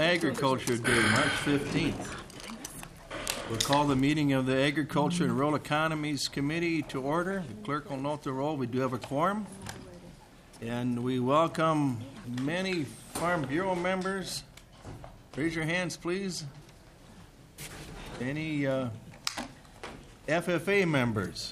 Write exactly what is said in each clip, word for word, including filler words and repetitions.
Agriculture Day, March fifteenth. We'll call the meeting of the Agriculture and Rural Economies Committee to order. The clerk will note the roll. We do have a quorum. And we welcome many Farm Bureau members. Raise your hands, please. Any uh, F F A members?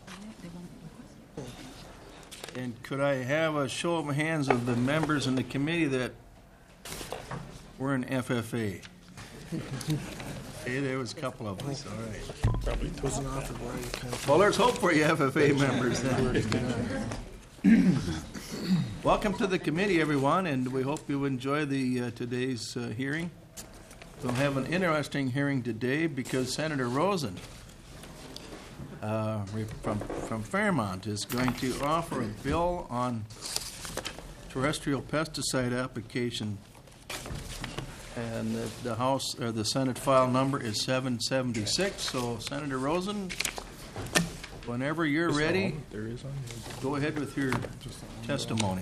And could I have a show of hands of the members in the committee that were in F F A? Okay, there was a couple of us. All right. Probably wasn't offered where you kind of Well, there's hope for you F F A members then. Welcome to the committee, everyone, and we hope you enjoy the uh, today's uh, hearing. We'll have an interesting hearing today because Senator Rosen uh, from from Fairmont is going to offer a bill on terrestrial pesticide application, and the, the House or the Senate file number is seven seventy-six. So, Senator Rosen, whenever you're ready, go ahead with your testimony.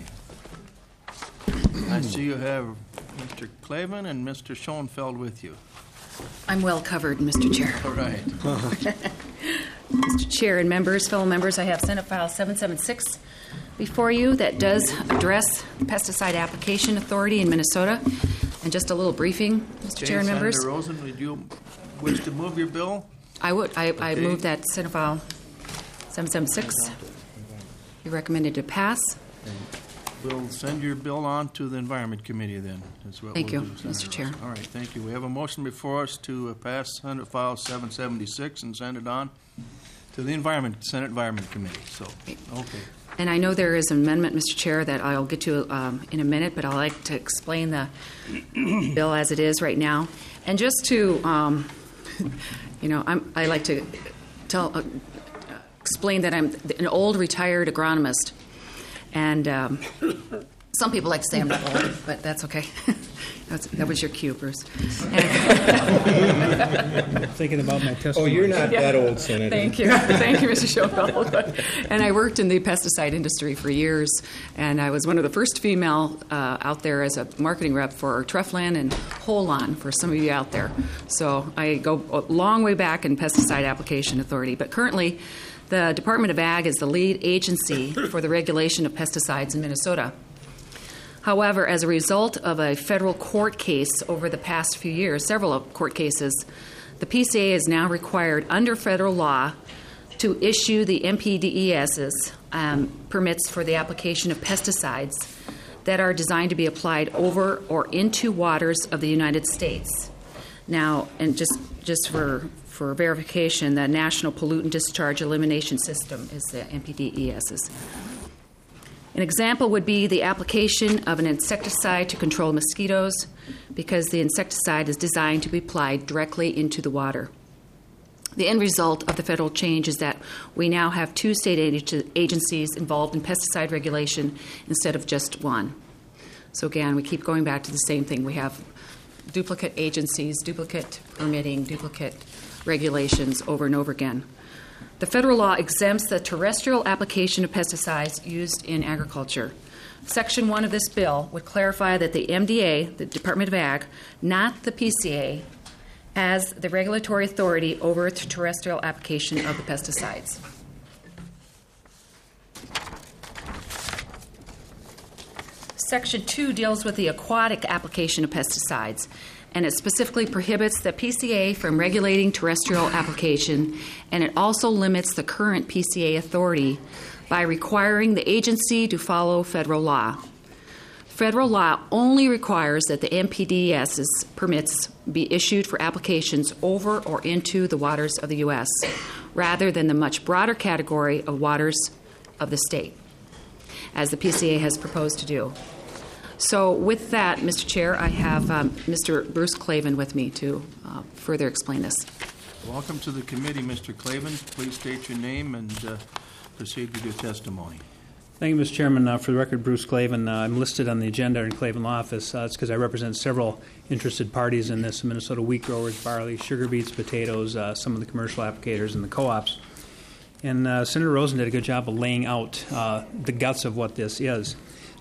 I see you have Mister Klavan and Mister Schoenfeld with you. I'm well covered, Mister Chair. All right. Mister Chair and members, fellow members, I have Senate File seven seventy-six before you that does address the Pesticide Application Authority in Minnesota. And just a little briefing, Mister Okay, Chair and Senator members. Rosen, would you wish to move your bill? I would. I, I Okay. move that Senate File seven seventy-six be recommended to pass. We'll send your bill on to the Environment Committee then. That's what Thank we'll you, do, Senator Mister Chair. Rosen. All right, thank you. We have a motion before us to uh, pass Senate File seven seventy-six and send it on to the Environment Senate Environment Committee. So, okay. And I know there is an amendment, Mister Chair, that I'll get to um, in a minute, but I'd like to explain the bill as it is right now. And just to, um, you know, I'm, I like to tell, uh, explain that I'm an old retired agronomist. And um, some people like to say I'm not old, but that's okay. That's, that was your cue, Bruce. I'm thinking about my testimony. Oh, you're not Yeah. that old, Senator. Thank you. Thank you, Mister Schoenfeld. And I worked in the pesticide industry for years, and I was one of the first female uh, out there as a marketing rep for Treflan and Holon for some of you out there. So I go a long way back in Pesticide Application Authority. But currently, the Department of Ag is the lead agency for the regulation of pesticides in Minnesota. However, as a result of a federal court case over the past few years, several court cases, the P C A is now required under federal law to issue the M P D E S's um, permits for the application of pesticides that are designed to be applied over or into waters of the United States. Now, and just just for for verification, the National Pollutant Discharge Elimination System is the M P D E S's. An example would be the application of an insecticide to control mosquitoes, because the insecticide is designed to be applied directly into the water. The end result of the federal change is that we now have two state agencies involved in pesticide regulation instead of just one. So again, we keep going back to the same thing. We have duplicate agencies, duplicate permitting, duplicate regulations over and over again. The federal law exempts the terrestrial application of pesticides used in agriculture. Section one of this bill would clarify that the M D A, the Department of Ag, not the P C A, has the regulatory authority over the terrestrial application of the pesticides. Section two deals with the aquatic application of pesticides, and it specifically prohibits the P C A from regulating terrestrial application, and it also limits the current P C A authority by requiring the agency to follow federal law. Federal law only requires that the M P D E S's permits be issued for applications over or into the waters of the U S, rather than the much broader category of waters of the state, as the P C A has proposed to do. So with that, Mister Chair, I have um, Mister Bruce Klavan with me to uh, further explain this. Welcome to the committee, Mister Klavan. Please state your name and uh, proceed with your testimony. Thank you, Mister Chairman. Uh, for the record, Bruce Klavan. Uh, I'm listed on the agenda in Klavan Law Office. Uh, it's because I represent several interested parties in this: Minnesota wheat growers, barley, sugar beets, potatoes, uh, some of the commercial applicators, and the co-ops. And uh, Senator Rosen did a good job of laying out uh, the guts of what this is.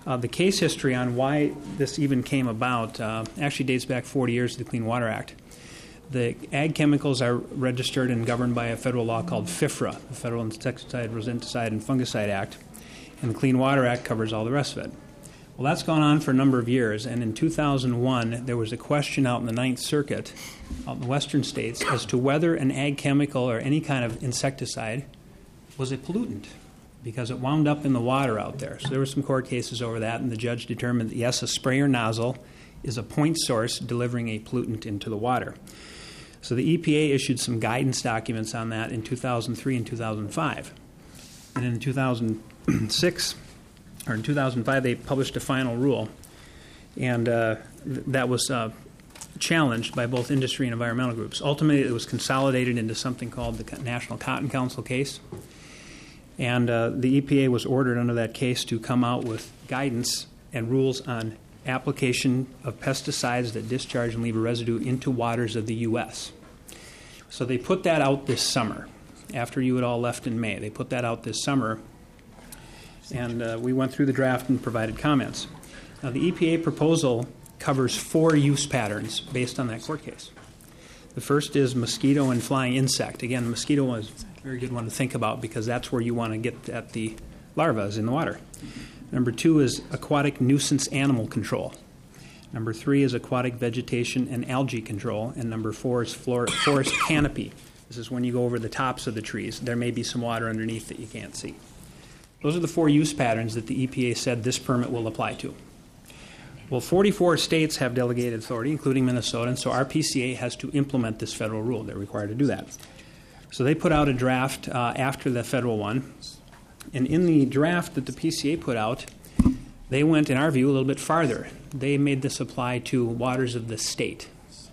Uh, the case history on why this even came about uh, actually dates back forty years to the Clean Water Act. The ag chemicals are registered and governed by a federal law called FIFRA, the Federal Insecticide, Rodenticide, and Fungicide Act, and the Clean Water Act covers all the rest of it. Well, that's gone on for a number of years, and in two thousand one, there was a question out in the Ninth Circuit, out in the western states, as to whether an ag chemical or any kind of insecticide was a pollutant, because it wound up in the water out there. So there were some court cases over that, and the judge determined that, yes, a sprayer nozzle is a point source delivering a pollutant into the water. So the E P A issued some guidance documents on that in two thousand three and two thousand five. And in two thousand six, or in two thousand five, they published a final rule, and uh, th- that was uh, challenged by both industry and environmental groups. Ultimately, it was consolidated into something called the National Cotton Council case, and uh, the E P A was ordered under that case to come out with guidance and rules on application of pesticides that discharge and leave a residue into waters of the U S. So they put that out this summer, after you had all left in May. They put that out this summer, and uh, we went through the draft and provided comments. Now, the E P A proposal covers four use patterns based on that court case. The first is mosquito and flying insect. Again, mosquito was a very good one to think about because that's where you want to get at the larvae in the water. Number two is aquatic nuisance animal control. Number three is aquatic vegetation and algae control. And number four is flor- forest canopy. This is when you go over the tops of the trees. There may be some water underneath that you can't see. Those are the four use patterns that the E P A said this permit will apply to. Well, forty-four states have delegated authority, including Minnesota, and so our P C A has to implement this federal rule. They're required to do that. So they put out a draft uh, after the federal one. And in the draft that the P C A put out, they went, in our view, a little bit farther. They made this apply to waters of the state.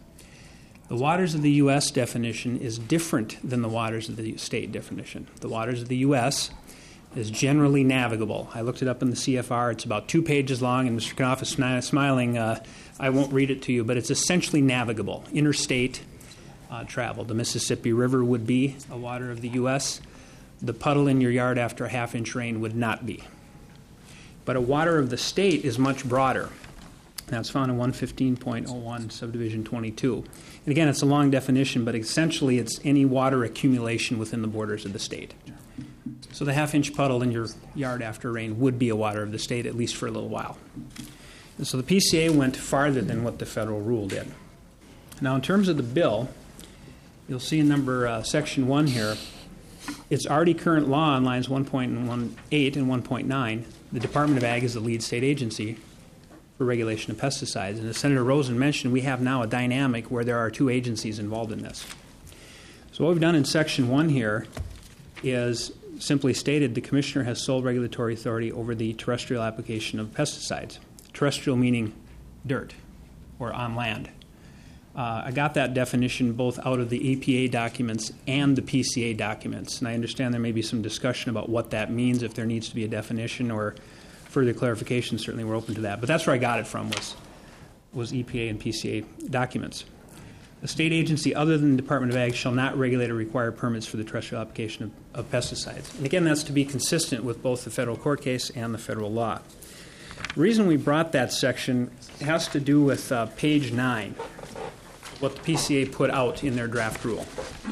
The waters of the U S definition is different than the waters of the state definition. The waters of the U S is generally navigable. I looked it up in the C F R. It's about two pages long, and Mister Knopf is smi- smiling. Uh, I won't read it to you, but it's essentially navigable, interstate uh, travel. The Mississippi River would be a water of the U S The puddle in your yard after a half-inch rain would not be. But a water of the state is much broader. That's found in one fifteen point oh one, subdivision twenty-two. And again, it's a long definition, but essentially it's any water accumulation within the borders of the state. So the half-inch puddle in your yard after rain would be a water of the state, at least for a little while. And so the P C A went farther than what the federal rule did. Now, in terms of the bill, you'll see in number uh, section one here, it's already current law on lines one point eighteen and one point nine. The Department of Ag is the lead state agency for regulation of pesticides. And as Senator Rosen mentioned, we have now a dynamic where there are two agencies involved in this. So what we've done in section one here is simply stated the commissioner has sole regulatory authority over the terrestrial application of pesticides. Terrestrial meaning dirt or on land. Uh, I got that definition both out of the E P A documents and the P C A documents, and I understand there may be some discussion about what that means, if there needs to be a definition or further clarification. Certainly we're open to that, but that's where I got it from was, was E P A and P C A documents. A state agency other than the Department of Ag shall not regulate or require permits for the terrestrial application of, of pesticides. And again, that's to be consistent with both the federal court case and the federal law. The reason we brought that section has to do with uh, page nine, what the P C A put out in their draft rule.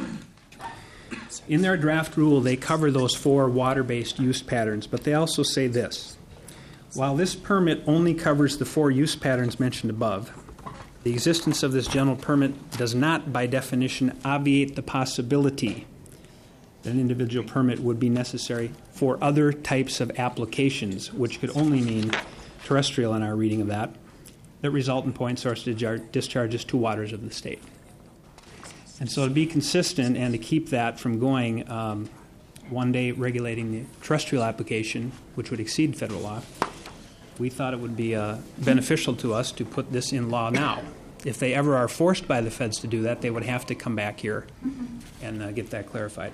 In their draft rule, they cover those four water-based use patterns, but they also say this. While this permit only covers the four use patterns mentioned above, the existence of this general permit does not, by definition, obviate the possibility that an individual permit would be necessary for other types of applications, which could only mean terrestrial in our reading of that, that result in point source discharges to waters of the state. And so to be consistent and to keep that from going um, one day regulating the terrestrial application, which would exceed federal law, we thought it would be uh, beneficial to us to put this in law now. If they ever are forced by the feds to do that, they would have to come back here and uh, get that clarified.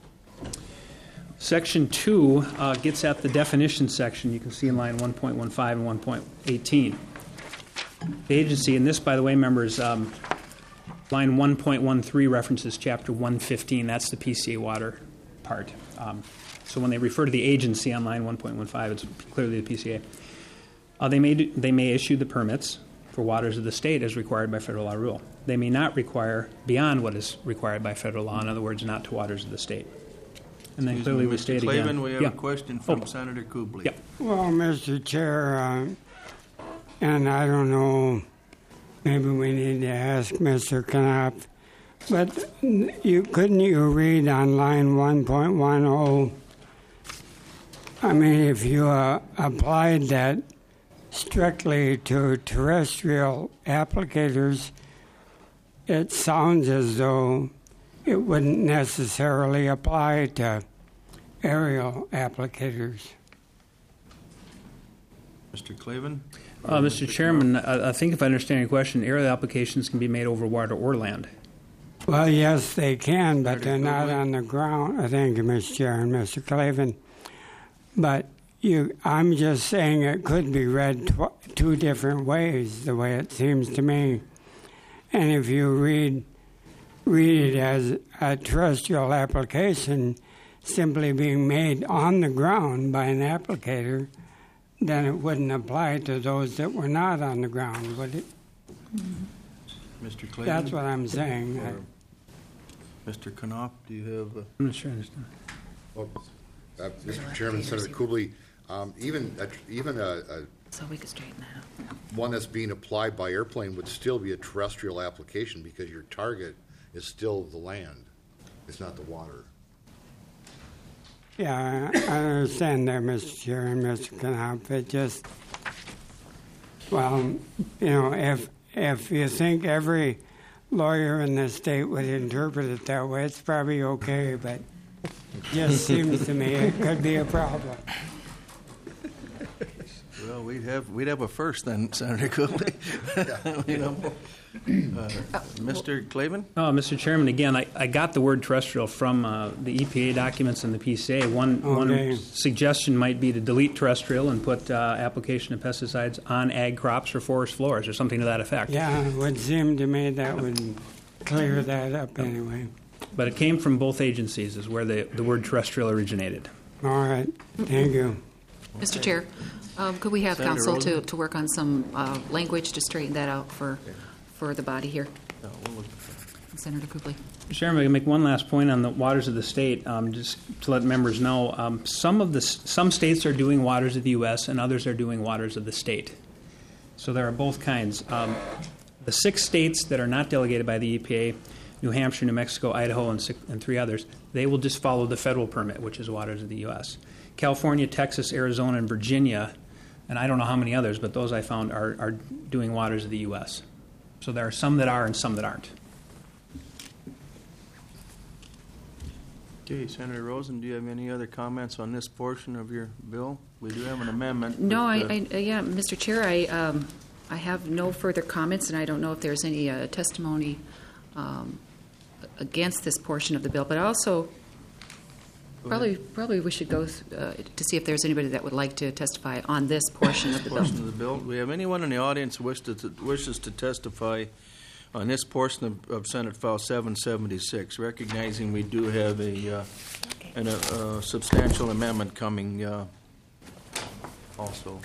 Section two uh, gets at the definition section. You can see in line one point one five and one point eighteen. The agency, and this, by the way, members, um, line one point one three references chapter one fifteen. That's the P C A water part. Um, so when they refer to the agency on line one point one five, it's clearly the P C A. Uh, they may do, they may issue the permits for waters of the state as required by federal law rule. They may not require beyond what is required by federal law. In other words, not to waters of the state. And then Excuse clearly me, we state Mister again. Clavin, we have yeah. a question from Oh. Senator Kubley. Yeah. Well, Mister Chair, uh, and I don't know, maybe we need to ask Mister Knopf, but you couldn't you read on line one point ten? I mean, if you uh, applied that strictly to terrestrial applicators, it sounds as though it wouldn't necessarily apply to aerial applicators. Mister Clavin? Uh, Mister Chairman, I, I think if I understand your question, aerial applications can be made over water or land. Well, yes, they can, but Senator they're not Quigley? on the ground. I thank you, Mister Chair and Mister Clavin. But you, I'm just saying it could be read tw- two different ways, the way it seems to me. And if you read read it as a terrestrial application simply being made on the ground by an applicator, then it wouldn't apply to those that were not on the ground, would it? Mister Clavin? That's what I'm saying. Or Mister Knopf, do you have a... I'm not sure I understand. Well, uh, Mister Chairman, Senator Kubley, um, even a, even a, a So we could straighten that out. one that's being applied by airplane would still be a terrestrial application because your target is still the land. It's not the water. Yeah, I I understand that, Mister Chair and Mister Knopf. It just, well, you know, if if you think every lawyer in the state would interpret it that way, it's probably okay, but it just seems to me it could be a problem. Well, we'd have, we'd have a first then, Senator Kubley. You know, uh, Mister Clavin? Oh, Mister Chairman, again, I, I got the word terrestrial from uh, the E P A documents and the P C A. One, Okay. one suggestion might be to delete terrestrial and put uh, application of pesticides on ag crops or forest floors or something to that effect. Yeah, it would seem to me that would clear that up anyway. But it came from both agencies is where the, the word terrestrial originated. All right, thank you. Mister Chair, um, could we have Senator counsel to, Rosen? to work on some uh, language to straighten that out for, for the body here? No, we'll look- Senator Kubley. Mister Chairman, I can make one last point on the waters of the state, um, just to let members know. Um, some of the some states are doing waters of the U S and others are doing waters of the state. So there are both kinds. Um, the six states that are not delegated by the E P A, New Hampshire, New Mexico, Idaho, and, six, and three others, they will just follow the federal permit, which is waters of the U S California, Texas, Arizona, and Virginia, and I don't know how many others, but those I found are, are doing waters of the U S So there are some that are and some that aren't. Okay, Senator Rosen, do you have any other comments on this portion of your bill? We do have an amendment. No, but, I, uh, I, yeah, Mister Chair, I, um, I have no further comments, and I don't know if there's any uh, testimony um, against this portion of the bill. But also, Go probably, probably we should go uh, to see if there's anybody that would like to testify on this portion of the bill. Portion of the bill. Do we have anyone in the audience who wish to, wishes to testify on this portion of, of Senate File seven seventy-six, recognizing we do have a, uh, an, a, a substantial amendment coming uh, also.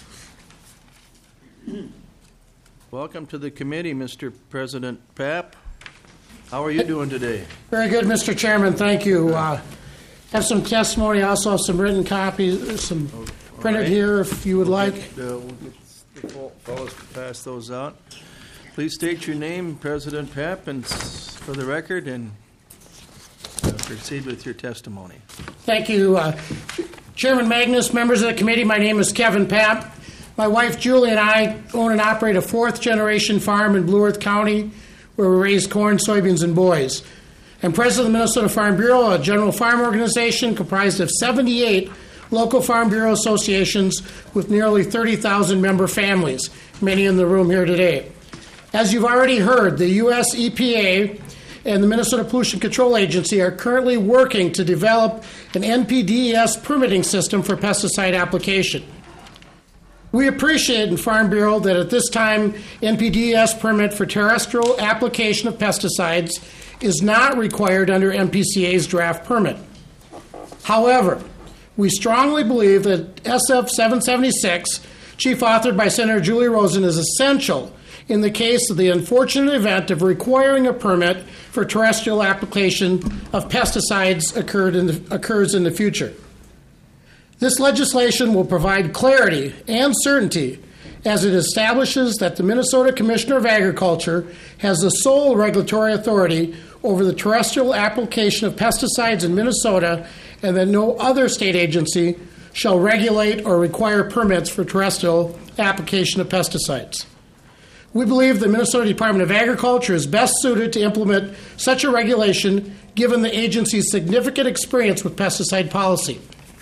Welcome to the committee, Mister President Papp. How are you doing today? Very good, Mister Chairman. Thank you. Uh, have some testimony. I also have some written copies, some printed right. here if you would like. Uh, we'll get the fellows to pass those out. Please state your name, President Papp, and s- for the record, and uh, proceed with your testimony. Thank you, uh, Chairman Magnus, members of the committee. My name is Kevin Papp. My wife Julie and I own and operate a fourth-generation farm in Blue Earth County where we raise corn, soybeans, and boys. I'm president of the Minnesota Farm Bureau, a general farm organization comprised of seventy-eight local Farm Bureau associations with nearly thirty thousand member families, many in the room here today. As you've already heard, the U S E P A and the Minnesota Pollution Control Agency are currently working to develop an N P D E S permitting system for pesticide application. We appreciate in Farm Bureau that at this time, N P D E S permit for terrestrial application of pesticides is not required under M P C A's draft permit. However, we strongly believe that S F seven seventy-six chief authored by Senator Julie Rosen, is essential in the case of the unfortunate event of requiring a permit for terrestrial application of pesticides occurred in the, occurs in the future. This legislation will provide clarity and certainty as it establishes that the Minnesota Commissioner of Agriculture has the sole regulatory authority over the terrestrial application of pesticides in Minnesota, and that no other state agency shall regulate or require permits for terrestrial application of pesticides. We believe the Minnesota Department of Agriculture is best suited to implement such a regulation given the agency's significant experience with pesticide policy.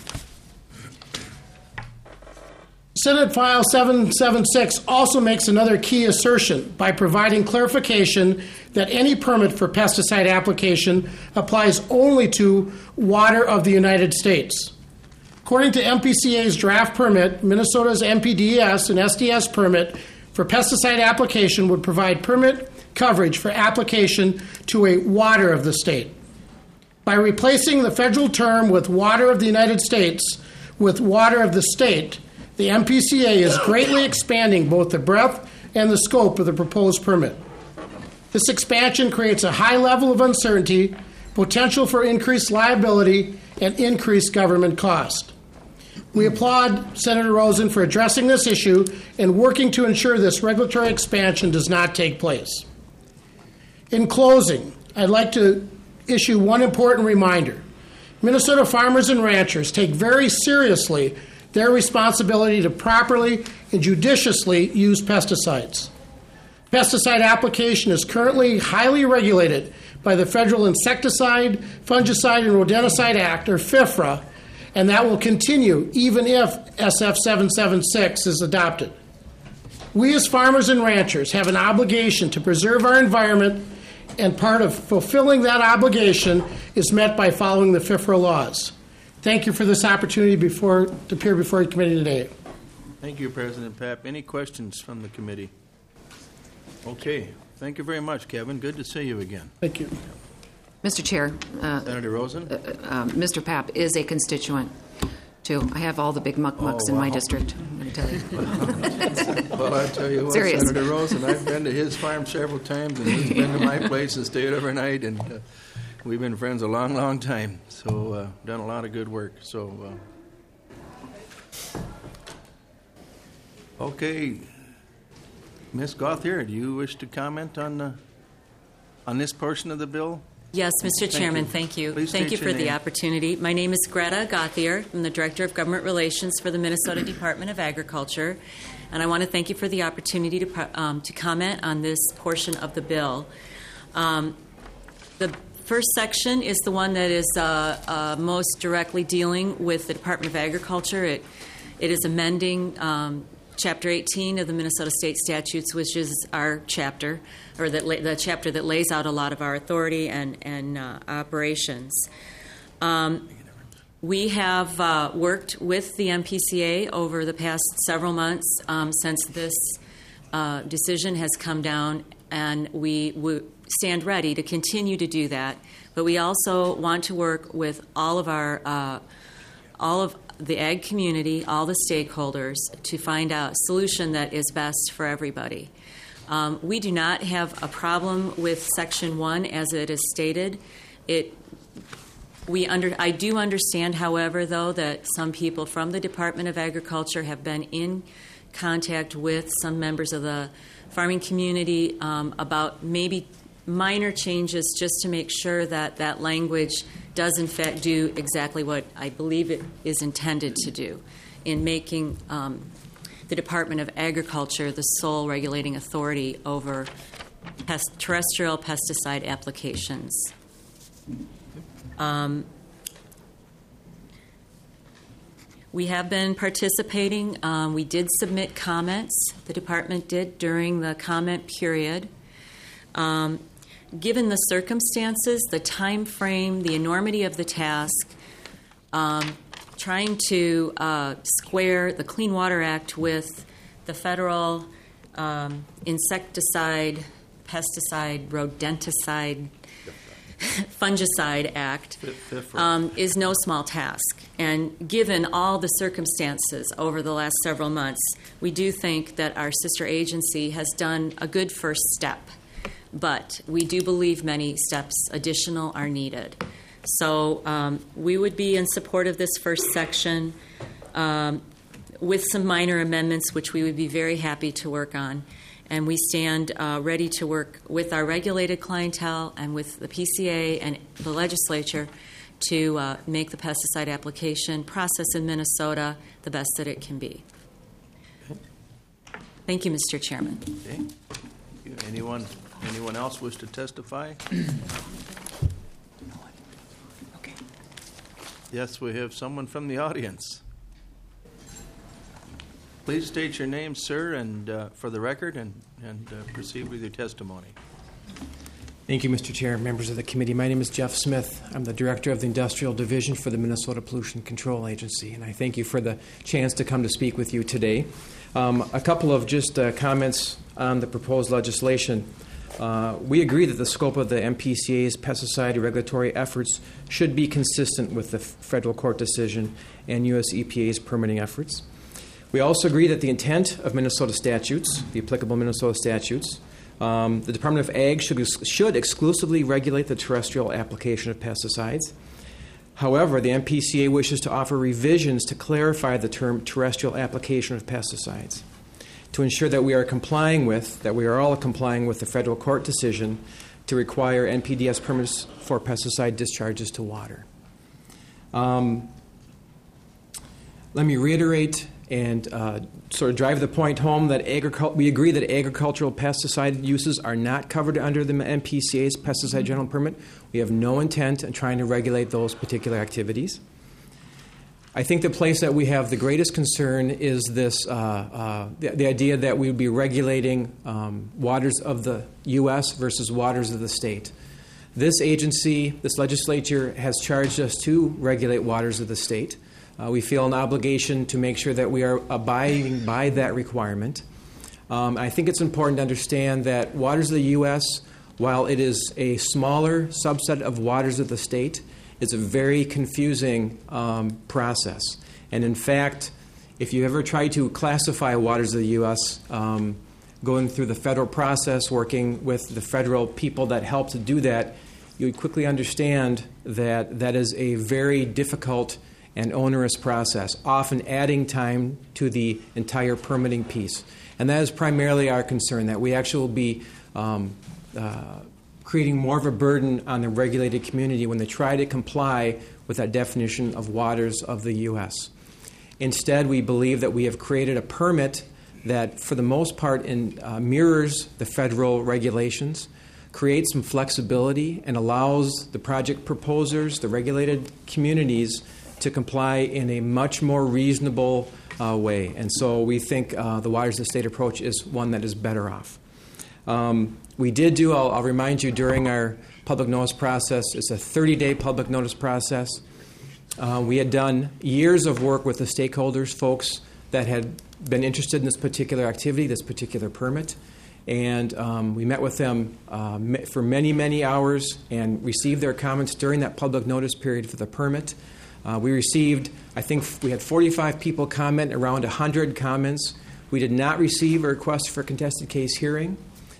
Senate File seven seven six also makes another key assertion by providing clarification that any permit for pesticide application applies only to water of the United States. According to M P C A's draft permit, Minnesota's M P D E S and S D S permit for pesticide application would provide permit coverage for application to a water of the state. By replacing the federal term with water of the United States with water of the state, the M P C A is greatly expanding both the breadth and the scope of the proposed permit. This expansion creates a high level of uncertainty, potential for increased liability, and increased government cost. We applaud Senator Rosen for addressing this issue and working to ensure this regulatory expansion does not take place. In closing, I'd like to issue one important reminder. Minnesota farmers and ranchers take very seriously their responsibility to properly and judiciously use pesticides. Pesticide application is currently highly regulated by the Federal Insecticide, Fungicide, and Rodenticide Act, or FIFRA, and that will continue even if S F seven seven six is adopted. We as farmers and ranchers have an obligation to preserve our environment, and part of fulfilling that obligation is met by following the FIFRA laws. Thank you for this opportunity before, to appear before your committee today. Thank you, President Papp. Any questions from the committee? Okay. Thank you very much, Kevin. Good to see you again. Thank you. Mister Chair, uh, Senator Rosen? uh, uh, Mister Papp is a constituent, too. I have all the big muck-mucks Oh, in my wow. district, I'm going to tell you. Well, I tell you what, Serious. Senator Rosen, I've been to his farm several times, and he's been to my place and stayed overnight, and uh, we've been friends a long, long time. So, uh, done a lot of good work. So, uh, okay, Miz Gauthier, do you wish to comment on uh, on this portion of the bill? Yes, Mister Thank Chairman, you. thank you. Please Thank you state for your the name. opportunity. My name is Greta Gauthier. I'm the Director of Government Relations for the Minnesota Department of Agriculture, and I want to thank you for the opportunity to pro- um, to comment on this portion of the bill. Um, the first section is the one that is uh, uh, most directly dealing with the Department of Agriculture. It it is amending um, Chapter eighteen of the Minnesota State Statutes, which is our chapter, or that la- the chapter that lays out a lot of our authority and, and uh, operations. Um, we have uh, worked with the M P C A over the past several months um, since this uh, decision has come down, and we w- stand ready to continue to do that. But we also want to work with all of our uh, all of the ag community, all the stakeholders, to find out a solution that is best for everybody. Um, we do not have a problem with Section one as it is stated. It, we under, I do understand, however, though, that some people from the Department of Agriculture have been in contact with some members of the farming community um, about maybe minor changes just to make sure that that language does in fact do exactly what I believe it is intended to do in making um, the Department of Agriculture the sole regulating authority over pest- terrestrial pesticide applications. Um, we have been participating. Um, we did submit comments. The department did during the comment period. Um, Given the circumstances, the time frame, the enormity of the task, um, trying to uh, square the Clean Water Act with the federal um, insecticide, pesticide, rodenticide, fungicide act FIFRA. um, is no small task. And given all the circumstances over the last several months, we do think that our sister agency has done a good first step. But we do believe many steps additional are needed. So um, we would be in support of this first section um, with some minor amendments, which we would be very happy to work on. And we stand uh, ready to work with our regulated clientele and with the P C A and the legislature to uh, make the pesticide application process in Minnesota the best that it can be. Thank you, Mister Chairman. Okay. Anyone, anyone else wish to testify? Okay. Yes, we have someone from the audience. Please state your name, sir, and uh, for the record, and, and uh, proceed with your testimony. Thank you, Mister Chair, members of the committee. My name is Jeff Smith. I'm the Director of the Industrial Division for the Minnesota Pollution Control Agency, and I thank you for the chance to come to speak with you today. Um, a couple of just uh, comments on the proposed legislation. Uh, we agree that the scope of the M P C A's pesticide regulatory efforts should be consistent with the federal court decision and U S E P A's permitting efforts. We also agree that the intent of Minnesota statutes, the applicable Minnesota statutes, um, the Department of Ag should, should exclusively regulate the terrestrial application of pesticides. However, the M P C A wishes to offer revisions to clarify the term terrestrial application of pesticides to ensure that we are complying with, that we are all complying with the federal court decision to require N P D S permits for pesticide discharges to water. Um, let me reiterate and uh, sort of drive the point home that agricul- we agree that agricultural pesticide uses are not covered under the M P C A's pesticide general permit. We have no intent in trying to regulate those particular activities. I think the place that we have the greatest concern is this, uh, uh, the, the idea that we would be regulating um, waters of the U S versus waters of the state. This agency, this legislature, has charged us to regulate waters of the state. Uh, we feel an obligation to make sure that we are abiding by that requirement. Um, I think it's important to understand that waters of the U S, while it is a smaller subset of waters of the state, it's a very confusing um, process. And in fact, if you ever try to classify waters of the U S, um, going through the federal process, working with the federal people that help to do that, you would quickly understand that that is a very difficult and onerous process, often adding time to the entire permitting piece. And that is primarily our concern, that we actually will be um, uh, creating more of a burden on the regulated community when they try to comply with that definition of waters of the U S. Instead, we believe that we have created a permit that, for the most part, in, uh, mirrors the federal regulations, creates some flexibility, and allows the project proposers, the regulated communities, to comply in a much more reasonable uh, way. And so we think uh, the waters of the state approach is one that is better off. Um, we did do, I'll, I'll remind you, during our public notice process, it's a thirty-day public notice process. Uh, we had done years of work with the stakeholders, folks that had been interested in this particular activity, this particular permit. And um, we met with them uh, for many, many hours and received their comments during that public notice period for the permit. Uh, we received, I think we had forty-five people comment, around one hundred comments. We did not receive a request for a contested case hearing.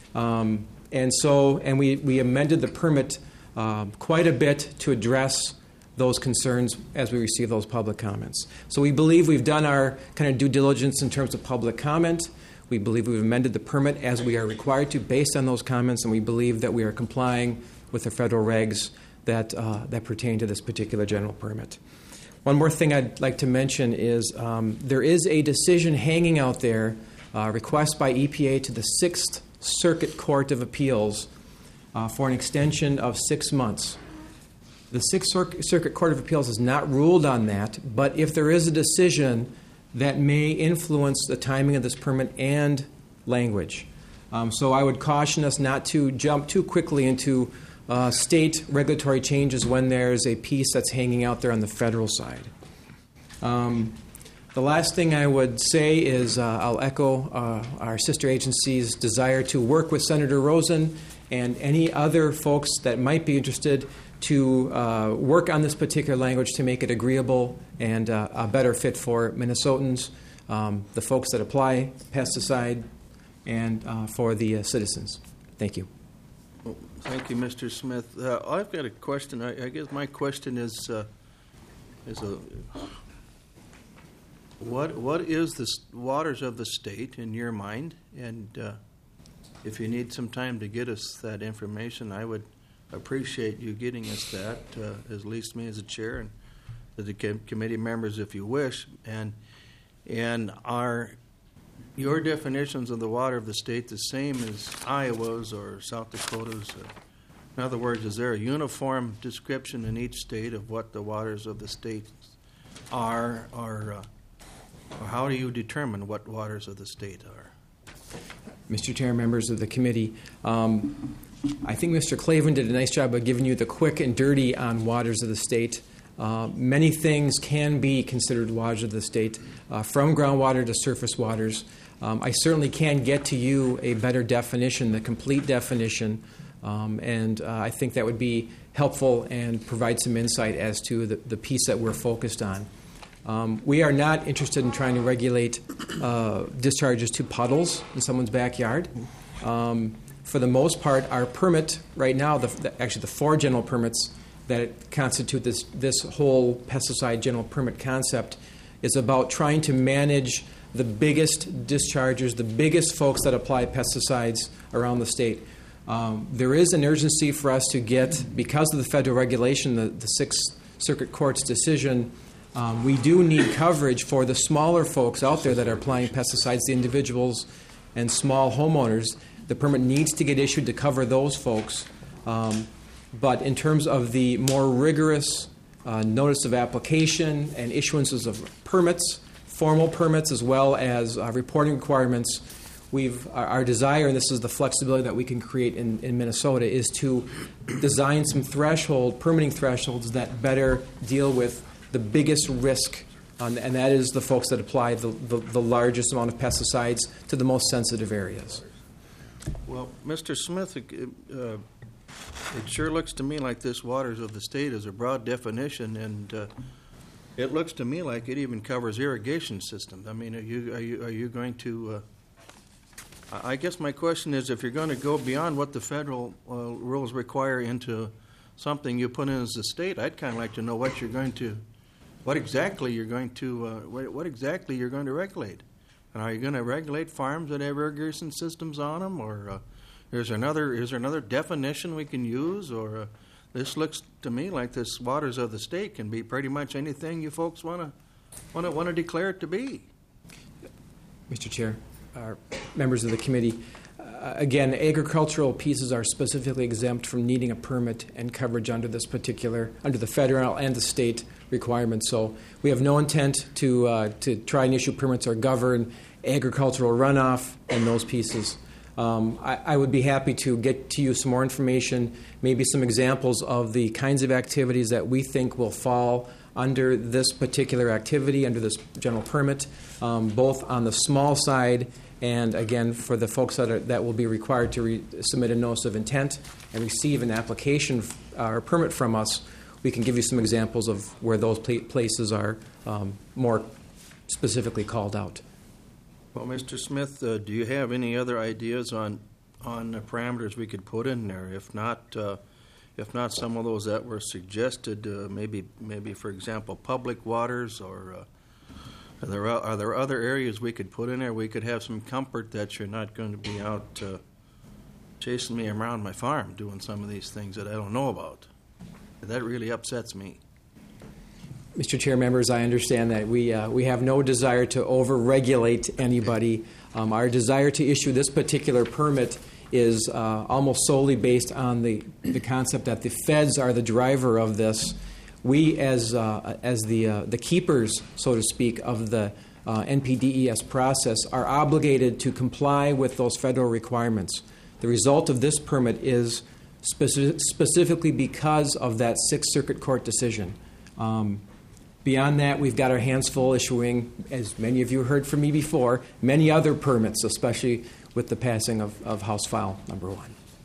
Um, and so, and we, we amended the permit uh, quite a bit to address those concerns as we receive those public comments. So we believe we've done our kind of due diligence in terms of public comment. We believe we've amended the permit as we are required to based on those comments, and we believe that we are complying with the federal regs that, uh, that pertain to this particular general permit. One more thing I'd like to mention is um, there is a decision hanging out there, uh, request by E P A to the Sixth Circuit Court of Appeals uh, for an extension of six months. The Sixth Circuit Court of Appeals has not ruled on that, but if there is a decision that may influence the timing of this permit and language. Um, so I would caution us not to jump too quickly into uh, state regulatory changes when there's a piece that's hanging out there on the federal side. Um, the last thing I would say is uh, I'll echo uh, our sister agency's desire to work with Senator Rosen and any other folks that might be interested to uh, work on this particular language to make it agreeable and uh, a better fit for Minnesotans, um, the folks that apply pesticide, and uh, for the uh, citizens. Thank you. Well, thank you, Mister Smith. Uh, I've got a question. I, I guess my question is, uh, is a, what what is the s- waters of the state in your mind? And uh, if you need some time to get us that information, I would appreciate you getting us that, uh, at least me as a chair and the com- committee members, if you wish. And and are your definitions of the water of the state the same as Iowa's or South Dakota's? Or, in other words, is there a uniform description in each state of what the waters of the state are, or, uh, or how do you determine what waters of the state are? Mister Chair, members of the committee, um, I think Mister Clavin did a nice job of giving you the quick and dirty on waters of the state. Uh, many things can be considered waters of the state, uh, from groundwater to surface waters. Um, I certainly can get to you a better definition, the complete definition, um, and uh, I think that would be helpful and provide some insight as to the, the piece that we're focused on. Um, we are not interested in trying to regulate uh, discharges to puddles in someone's backyard. Um, for the most part, our permit right now, the, the, actually the four general permits that constitute this, this whole pesticide general permit concept, is about trying to manage the biggest dischargers, the biggest folks that apply pesticides around the state. Um, there is an urgency for us to get, because of the federal regulation, the, the Sixth Circuit Court's decision, um, we do need coverage for the smaller folks out there that are applying pesticides, the individuals and small homeowners. The permit needs to get issued to cover those folks. Um, but in terms of the more rigorous uh, notice of application and issuances of permits, formal permits as well as uh, reporting requirements, we've our, our desire, and this is the flexibility that we can create in, in Minnesota, is to design some threshold, permitting thresholds that better deal with the biggest risk, um, and that is the folks that apply the, the, the largest amount of pesticides to the most sensitive areas. Well, Mister Smith, it, uh, it sure looks to me like this waters of the state is a broad definition, and uh, it looks to me like it even covers irrigation systems. I mean, are you are you are you going to? Uh, I guess my question is, if you're going to go beyond what the federal uh, rules require into something you put in as a state, I'd kind of like to know what you're going to, what exactly you're going to, uh, what, what exactly you're going to regulate. And are you going to regulate farms that have irrigation systems on them, or uh, is there another is there another definition we can use, or uh, this looks to me like this waters of the state can be pretty much anything you folks want to want to want to declare it to be. Mister Chair, our members of the committee, uh, again, agricultural pieces are specifically exempt from needing a permit and coverage under this particular under the federal and the state requirements. So we have no intent to uh, to try and issue permits or govern agricultural runoff and those pieces. Um, I, I would be happy to get to you some more information, maybe some examples of the kinds of activities that we think will fall under this particular activity, under this general permit, um, both on the small side and, again, for the folks that, are, that will be required to re- submit a notice of intent and receive an application f- uh, or permit from us. We can give you some examples of where those pla- places are um, more specifically called out. Well, Mister Smith, uh, do you have any other ideas on on the parameters we could put in there? If not, uh, if not some of those that were suggested, uh, maybe maybe for example, public waters, or uh, are there are there other areas we could put in there? We could have some comfort that you're not going to be out uh, chasing me around my farm doing some of these things that I don't know about. That really upsets me. Mister Chair, members, I understand that we uh, we have no desire to over-regulate anybody. Um, our desire to issue this particular permit is uh, almost solely based on the, the concept that the feds are the driver of this. We, as uh, as the uh, the keepers, so to speak, of the uh, N P D E S process, are obligated to comply with those federal requirements. The result of this permit is speci- specifically because of that Sixth Circuit Court decision. Um, Beyond that, we've got our hands full issuing, as many of you heard from me before, many other permits, especially with the passing of, of House File Number One.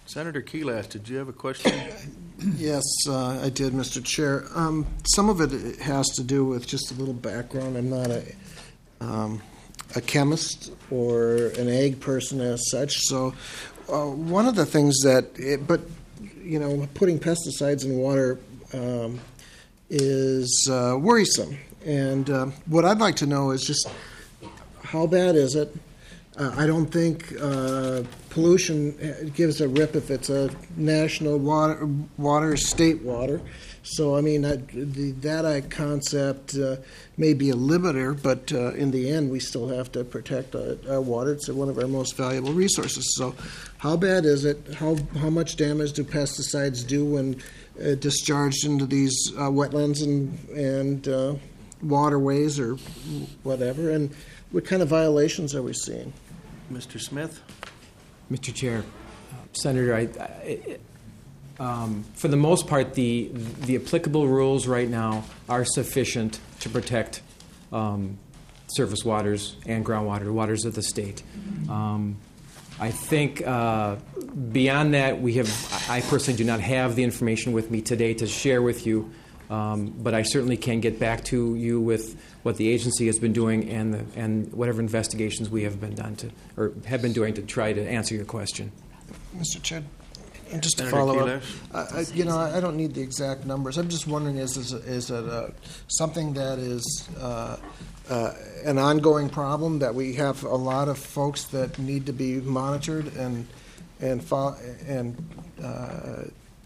Senator Kelash, did you have a question? Yes, uh, I did, Mister Chair. Um, some of it has to do with just a little background. I'm not a, um, a chemist or an ag person as such. So uh, one of the things that, it, but, you know, putting pesticides in water um, is uh, worrisome. And uh, what I'd like to know is just how bad is it? Uh, I don't think uh, pollution gives a rip if it's a national water, water state water. So, I mean, that, the, that uh, concept uh, may be a limiter, but uh, in the end, we still have to protect our, our water. It's one of our most valuable resources. So, how bad is it? How how much damage do pesticides do when uh, discharged into these uh, wetlands and and uh, waterways or whatever? And what kind of violations are we seeing? Mister Smith? Mister Chair, uh, Senator, I, I, um, for the most part, the the applicable rules right now are sufficient to protect um, surface waters and groundwater, waters of the state. Um, I think uh, beyond that, we have. I personally do not have the information with me today to share with you, um, but I certainly can get back to you with what the agency has been doing and the, and whatever investigations we have been done to or have been doing to try to answer your question. Mister Chair, and just to Senator follow up, Kelash? I, I, you know, I don't need the exact numbers. I'm just wondering, is is, is it uh, something that is uh, uh, an ongoing problem that we have a lot of folks that need to be monitored and and fo- and uh,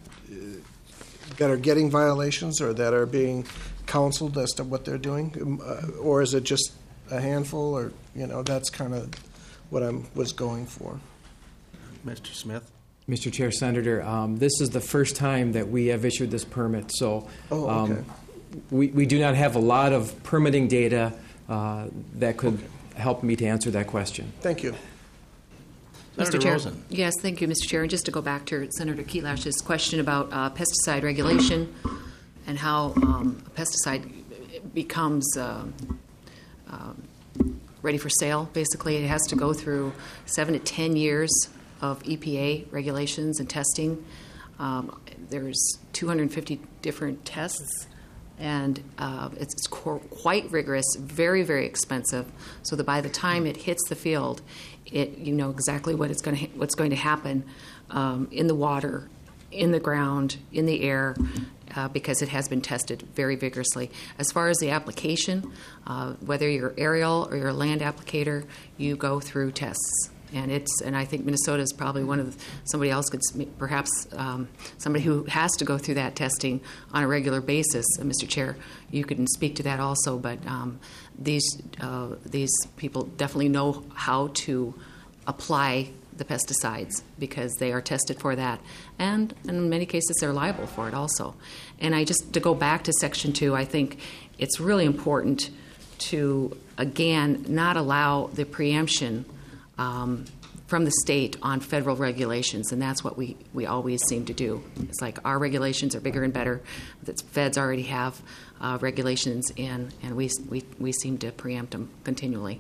that are getting violations or that are being counseled as to what they're doing, uh, or is it just a handful? Or you know, that's kind of what I was going for. Mister Smith? Mister Chair, Senator, um, this is the first time that we have issued this permit, so Oh, okay. um, we, we do not have a lot of permitting data uh, that could Okay. help me to answer that question. Thank you. Mister Senator Chair. Rosen? Yes, thank you, Mister Chair. And just to go back to Senator Kelash's question about uh, pesticide regulation and how um, a pesticide becomes uh, um, ready for sale, basically, it has to go through seven to ten years of E P A regulations and testing. Um, there's two hundred fifty different tests, and uh, it's, it's qu- quite rigorous, very, very expensive, so that by the time it hits the field, it you know exactly what it's going to what's going to happen um, in the water, in the ground, in the air, uh, because it has been tested very vigorously. As far as the application, uh, whether you're aerial or you're a land applicator, you go through tests. And it's and I think Minnesota is probably one of the, somebody else could perhaps um, somebody who has to go through that testing on a regular basis. Uh, Mister Chair, you can speak to that also. But um, these uh, these people definitely know how to apply the pesticides because they are tested for that, and in many cases they're liable for it also. And I just to go back to Section Two, I think it's really important to again not allow the preemption Um, from the state on federal regulations, and that's what we, we always seem to do. It's like our regulations are bigger and better. The feds already have uh, regulations in, and we, we we seem to preempt them continually.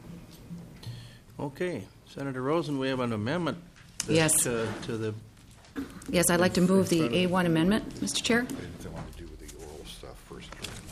Okay. Senator Rosen, we have an amendment that, Yes. uh, to the Yes, I'd like to move the A one amendment, Mister Chair. What do they want to do with the oral stuff first?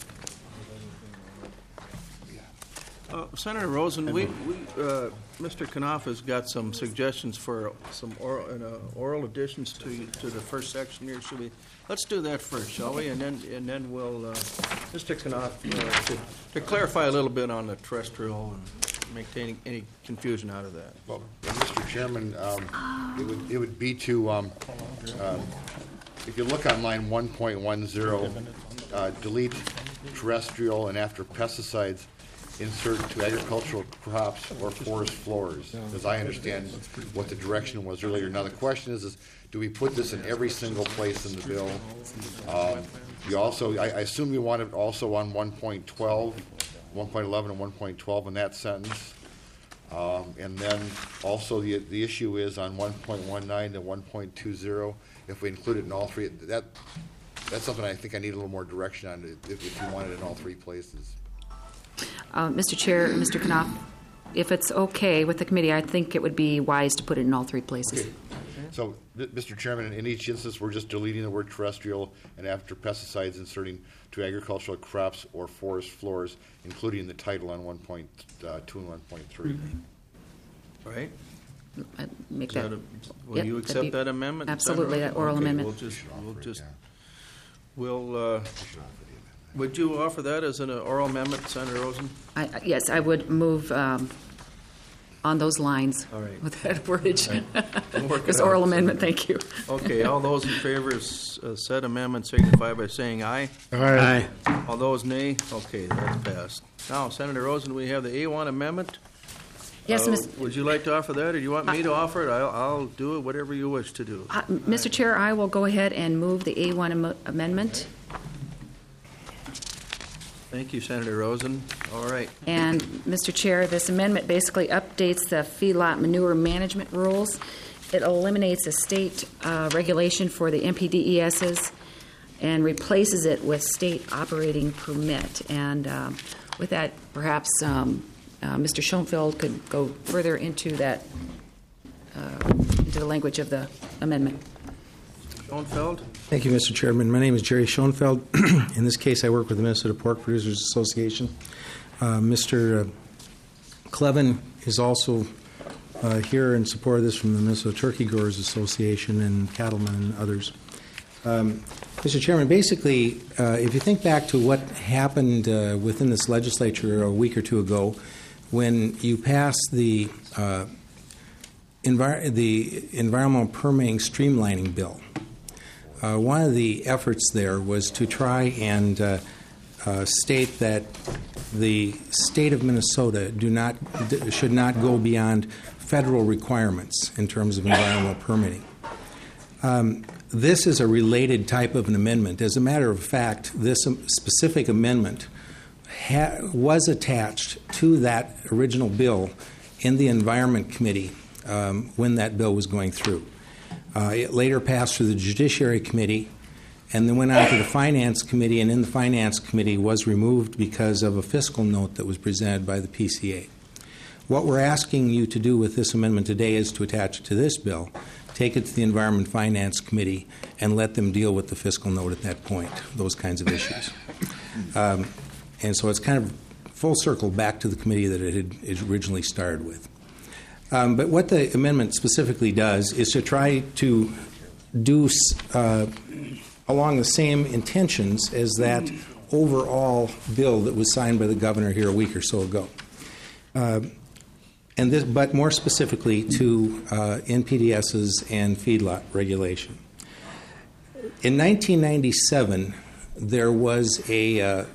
Uh, Senator Rosen, we, we, uh, Mister Knopf has got some suggestions for some oral, uh, oral additions to to the first section here. Should we? Let's do that first, shall we? And then and then we'll, uh, Mister Knopf, uh, to, to clarify a little bit on the terrestrial and make any, any confusion out of that. Well, Mister Chairman, um, it would it would be to um, uh, if you look on line one point one zero, uh, delete terrestrial and after pesticides, insert to agricultural crops or forest floors, as I understand what the direction was earlier. Now, the question is, is do we put this in every single place in the bill? Um, you also, I, I assume you want it also on one point twelve, one point eleven, and one point twelve in that sentence. Um, and then also the the issue is on one point one nine and one point two zero, if we include it in all three, that that's something I think I need a little more direction on if, if you want it in all three places. Uh, Mister Chair, Mister Knopf, if it's okay with the committee, I think it would be wise to put it in all three places. Okay. So, M- Mister Chairman, in each instance, we're just deleting the word terrestrial and after pesticides inserting to agricultural crops or forest floors, including the title on one point two and one point three. Right? Uh, Make Is that, that a- Will Yep, you that'd accept be- that amendment? absolutely, Sandra? that oral Okay, amendment. We'll just, we'll just, we'll, uh, would you offer that as an oral amendment, Senator Rosen? I- I- yes, I would move um, on those lines All right. with that wordage. We'll work it This out. oral amendment, thank you. Okay, all those in favor of s- uh, said amendment signify by saying aye. Aye. All those nay. Okay, that's passed. Now, Senator Rosen, we have the A one amendment. Yes, Uh, Miz Would you like to offer that, or do you want me to offer it? I'll, I'll do it, whatever you wish to do. Uh, Mister Chair, I will go ahead and move the A one am- amendment. Thank you, Senator Rosen. All right. And, Mister Chair, this amendment basically updates the feedlot manure management rules. It eliminates a state uh, regulation for the M P D E Ss and replaces it with state operating permit. And um, with that, perhaps um, uh, Mister Schoenfeld could go further into that, uh, into the language of the amendment. Schoenfeld? Thank you, Mister Chairman. My name is Jerry Schoenfeld. In this case, I work with the Minnesota Pork Producers Association. Uh, Mister Clevin is also uh, here in support of this from the Minnesota Turkey Growers Association and cattlemen and others. Um, Mister Chairman, basically, uh, if you think back to what happened uh, within this legislature a week or two ago, when you passed the uh, envir- the environmental permitting streamlining bill. Uh, one of the efforts there was to try and uh, uh, state that the state of Minnesota do not d- should not go beyond federal requirements in terms of environmental permitting. Um, this is a related type of an amendment. As a matter of fact, this um, specific amendment ha- was attached to that original bill in the Environment Committee um, when that bill was going through. Uh, it later passed through the Judiciary Committee and then went on to the Finance Committee, and in the Finance Committee was removed because of a fiscal note that was presented by the P C A. What we're asking you to do with this amendment today is to attach it to this bill, take it to the Environment Finance Committee, and let them deal with the fiscal note at that point, those kinds of issues. Um, and so it's kind of full circle back to the committee that it had originally started with. Um, but what the amendment specifically does is to try to do uh, along the same intentions as that overall bill that was signed by the governor here a week or so ago. Uh, and this, but more specifically to uh, N P D S's and feedlot regulation. In nineteen ninety-seven, there was a uh,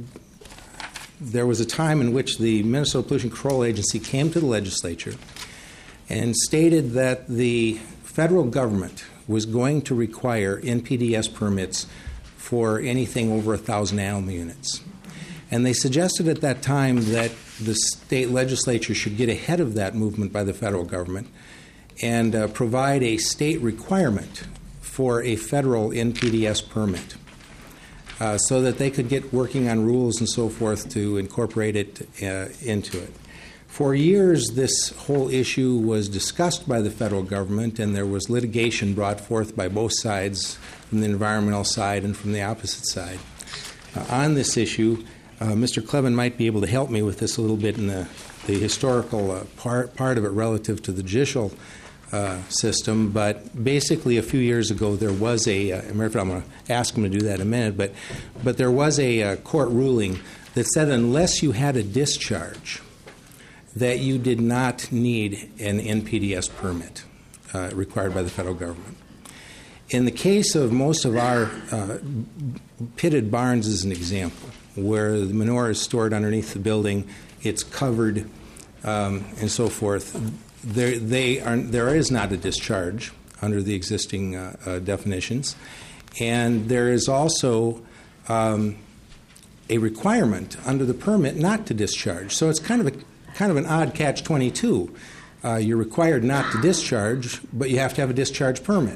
there was a time in which the Minnesota Pollution Control Agency came to the legislature and stated that the federal government was going to require N P D S permits for anything over one thousand animal units. And they suggested at that time that the state legislature should get ahead of that movement by the federal government and uh, provide a state requirement for a federal N P D S permit uh, so that they could get working on rules and so forth to incorporate it uh, into it. For years, this whole issue was discussed by the federal government, and there was litigation brought forth by both sides, from the environmental side and from the opposite side. Uh, on this issue, uh, Mister Clevin might be able to help me with this a little bit in the, the historical uh, part, part of it relative to the judicial uh, system, but basically a few years ago there was a, uh, I'm going to ask him to do that in a minute, but, but there was a uh, court ruling that said unless you had a discharge, that you did not need an N P D S permit uh, required by the federal government. In the case of most of our uh, pitted barns as an example, where the manure is stored underneath the building, it's covered, um, and so forth, there, they are, there is not a discharge under the existing uh, uh, definitions. And there is also um, a requirement under the permit not to discharge. So it's kind of a kind of an odd catch twenty-two. Uh, you're required not to discharge, but you have to have a discharge permit.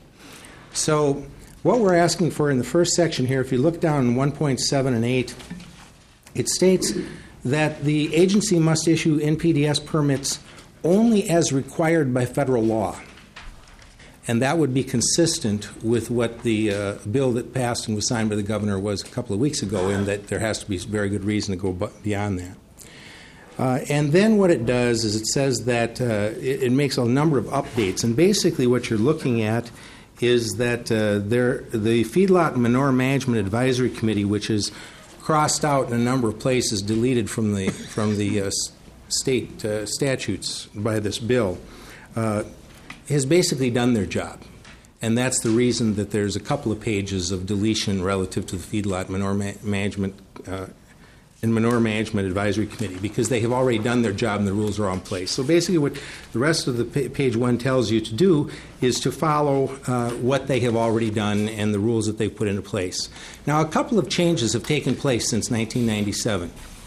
So what we're asking for in the first section here, if you look down in one point seven and eight, it states that the agency must issue N P D S permits only as required by federal law. and that would be consistent with what the uh, bill that passed and was signed by the governor was a couple of weeks ago, in that there has to be very good reason to go bu- beyond that. Uh, and then what it does is it says that uh, it, it makes a number of updates, and basically what you're looking at is that uh, there, the Feedlot Manure Management Advisory Committee, which is crossed out in a number of places, deleted from the from the uh, state uh, statutes by this bill, uh, has basically done their job. And that's the reason that there's a couple of pages of deletion relative to the Feedlot Manure Ma- Management uh, and Manure Management Advisory Committee, because they have already done their job and the rules are all in place. So basically what the rest of the pa- page one tells you to do is to follow uh, what they have already done and the rules that they've put into place. Now, a couple of changes have taken place since nineteen ninety-seven.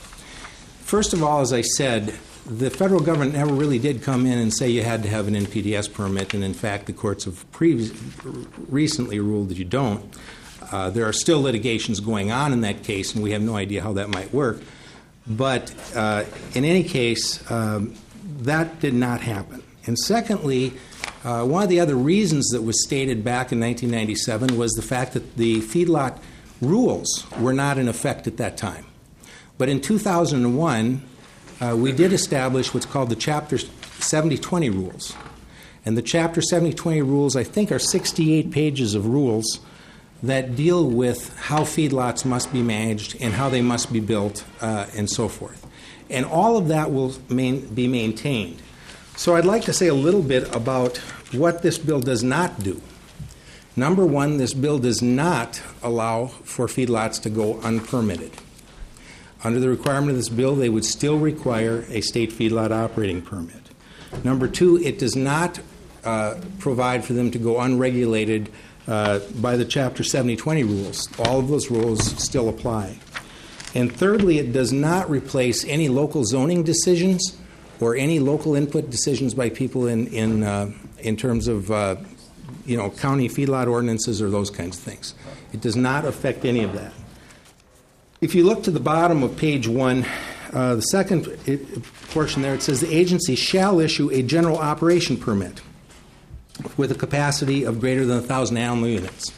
First of all, as I said, the federal government never really did come in and say you had to have an N P D S permit, and in fact the courts have previ- recently ruled that you don't. Uh, there are still litigations going on in that case, and we have no idea how that might work. But uh, in any case, um, that did not happen. And secondly, uh, one of the other reasons that was stated back in nineteen ninety-seven was the fact that the feedlot rules were not in effect at that time. But in two thousand one, uh, we did establish what's called the Chapter seventy twenty rules. And the Chapter seventy twenty rules, I think, are sixty-eight pages of rules that deal with how feedlots must be managed and how they must be built uh, and so forth. And all of that will main, be maintained. So I'd like to say a little bit about what this bill does not do. Number one, this bill does not allow for feedlots to go unpermitted. Under the requirement of this bill, they would still require a state feedlot operating permit. Number two, it does not uh, provide for them to go unregulated uh, by the Chapter seventy twenty rules. All of those rules still apply. And thirdly, it does not replace any local zoning decisions or any local input decisions by people in in uh, in terms of uh, you know county feedlot ordinances or those kinds of things. It does not affect any of that. If you look to the bottom of page one, uh, the second it, portion there, it says the agency shall issue a general operation permit with a capacity of greater than one thousand animal units.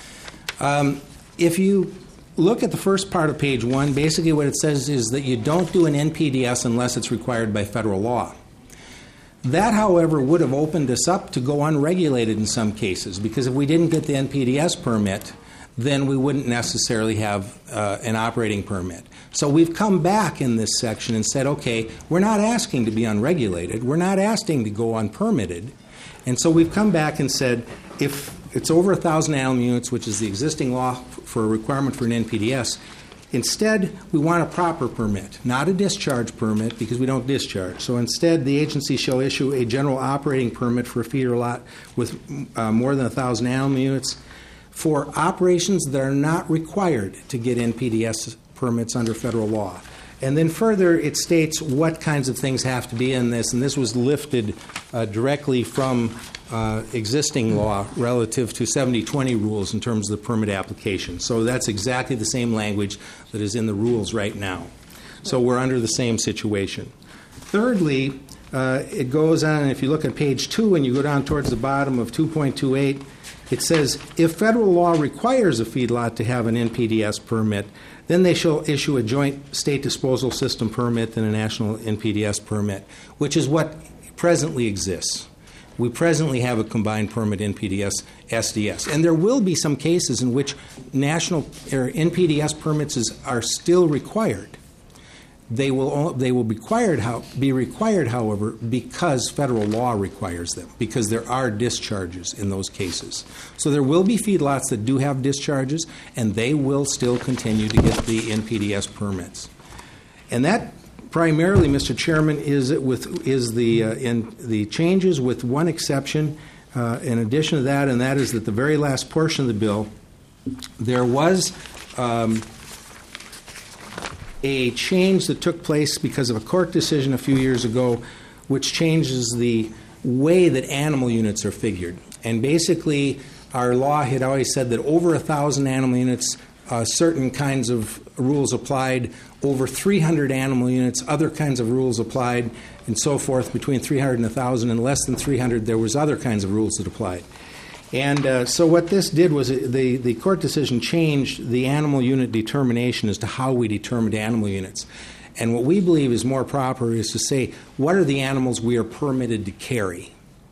Um, if you look at the first part of page one, basically what it says is that you don't do an N P D S unless it's required by federal law. That, however, would have opened us up to go unregulated in some cases, because if we didn't get the N P D S permit, then we wouldn't necessarily have uh, an operating permit. So we've come back in this section and said, okay, we're not asking to be unregulated. We're not asking to go unpermitted. And so we've come back and said, if it's over one thousand animal units, which is the existing law for a requirement for an N P D S, instead we want a proper permit, not a discharge permit, because we don't discharge. So instead, the agency shall issue a general operating permit for a feeder lot with uh, more than one thousand animal units for operations that are not required to get N P D S permits under federal law. And then further, it states what kinds of things have to be in this, and this was lifted uh, directly from uh, existing law relative to seventy twenty rules in terms of the permit application. So that's exactly the same language that is in the rules right now. So we're under the same situation. Thirdly, uh, it goes on, and if you look at page two and you go down towards the bottom of two point two eight, it says, if federal law requires a feedlot to have an N P D S permit, then they shall issue a joint state disposal system permit and a national N P D S permit, which is what presently exists. We presently have a combined permit N P D S, S D S. And there will be some cases in which national or N P D S permits is, are still required. They will they will be required, how, be required, however, because federal law requires them, because there are discharges in those cases. So there will be feedlots that do have discharges, and they will still continue to get the N P D S permits. And that primarily, Mister Chairman, is with is the uh, in the changes, with one exception. Uh, in addition to that, and that is that the very last portion of the bill, there was. Um, a change that took place because of a court decision a few years ago, which changes the way that animal units are figured. And basically, our law had always said that over a thousand animal units, uh, certain kinds of rules applied. Over three hundred animal units, other kinds of rules applied, and so forth. Between three hundred and one thousand, and less than three hundred, there was other kinds of rules that applied. And uh, so what this did was it, the, the court decision changed the animal unit determination as to how we determined animal units. And what we believe is more proper is to say, what are the animals we are permitted to carry?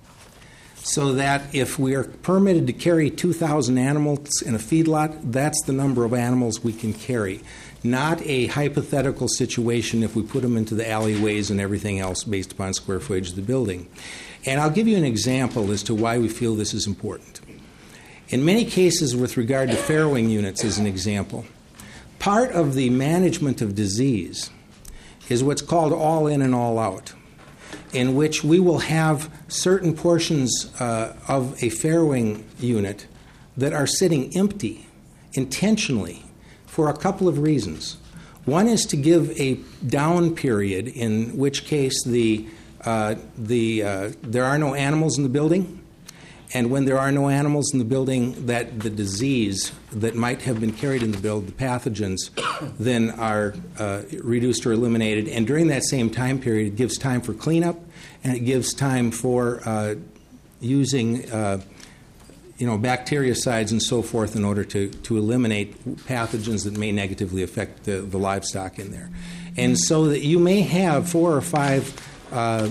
So that if we are permitted to carry two thousand animals in a feedlot, that's the number of animals we can carry. Not a hypothetical situation if we put them into the alleyways and everything else based upon square footage of the building. And I'll give you an example as to why we feel this is important. In many cases with regard to farrowing units as an example, part of the management of disease is what's called all in and all out, in which we will have certain portions uh, of a farrowing unit that are sitting empty intentionally for a couple of reasons. One is to give a down period, in which case the, uh, the, uh, there are no animals in the building, and when there are no animals in the building, that the disease that might have been carried in the building, the pathogens, then are uh, reduced or eliminated. And during that same time period, it gives time for cleanup, and it gives time for uh, using uh, you know, bactericides and so forth in order to, to eliminate pathogens that may negatively affect the, the livestock in there. And so that you may have four or five uh,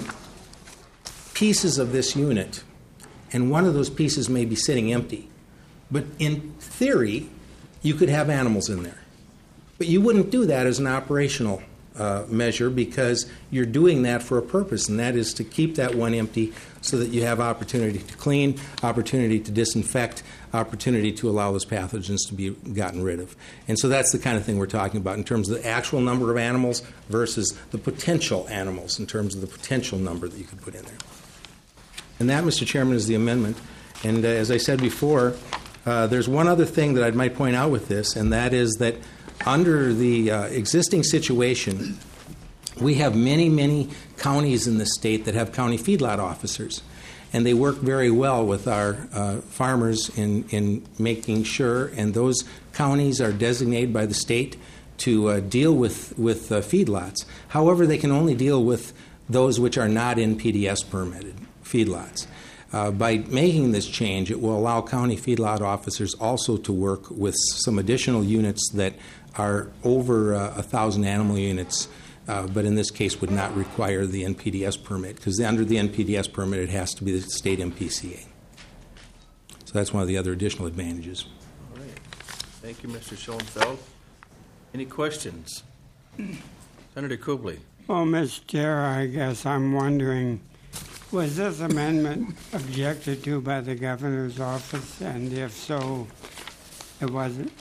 pieces of this unit, and one of those pieces may be sitting empty. But in theory, you could have animals in there. But you wouldn't do that as an operational uh, measure, because you're doing that for a purpose, and that is to keep that one empty so that you have opportunity to clean, opportunity to disinfect, opportunity to allow those pathogens to be gotten rid of. And so that's the kind of thing we're talking about in terms of the actual number of animals versus the potential animals in terms of the potential number that you could put in there. And that, Mister Chairman, is the amendment. And uh, as I said before, uh, there's one other thing that I might point out with this, and that is that under the uh, existing situation, we have many, many counties in the state that have county feedlot officers. And they work very well with our uh, farmers in, in making sure, and those counties are designated by the state to uh, deal with, with uh, feedlots. However, they can only deal with those which are not N P D S permitted feedlots. Uh, by making this change, it will allow county feedlot officers also to work with some additional units that are over uh, one thousand animal units, uh, but in this case would not require the N P D S permit, because under the N P D S permit it has to be the state M P C A. So that's one of the other additional advantages. All right. Thank you, Mister Schoenfeld. Any questions? Senator Kubley. Well, Mister Chair, I guess I'm wondering, was this amendment objected to by the governor's office? And if so, it wasn't?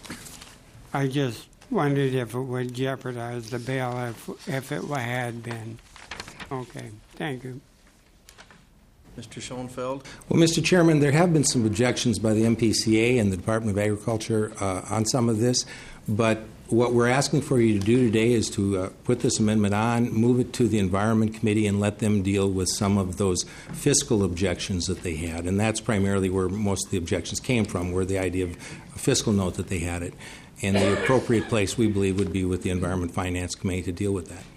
I just wondered if it would jeopardize the bill if, if it had been. Okay, thank you. Mister Schoenfeld. Well, Mister Chairman, there have been some objections by the M P C A and the Department of Agriculture uh, on some of this, but what we're asking for you to do today is to uh, put this amendment on, move it to the Environment Committee, and let them deal with some of those fiscal objections that they had. And that's primarily where most of the objections came from, were the idea of a fiscal note that they had it. And the appropriate place, we believe, would be with the Environment Finance Committee to deal with that.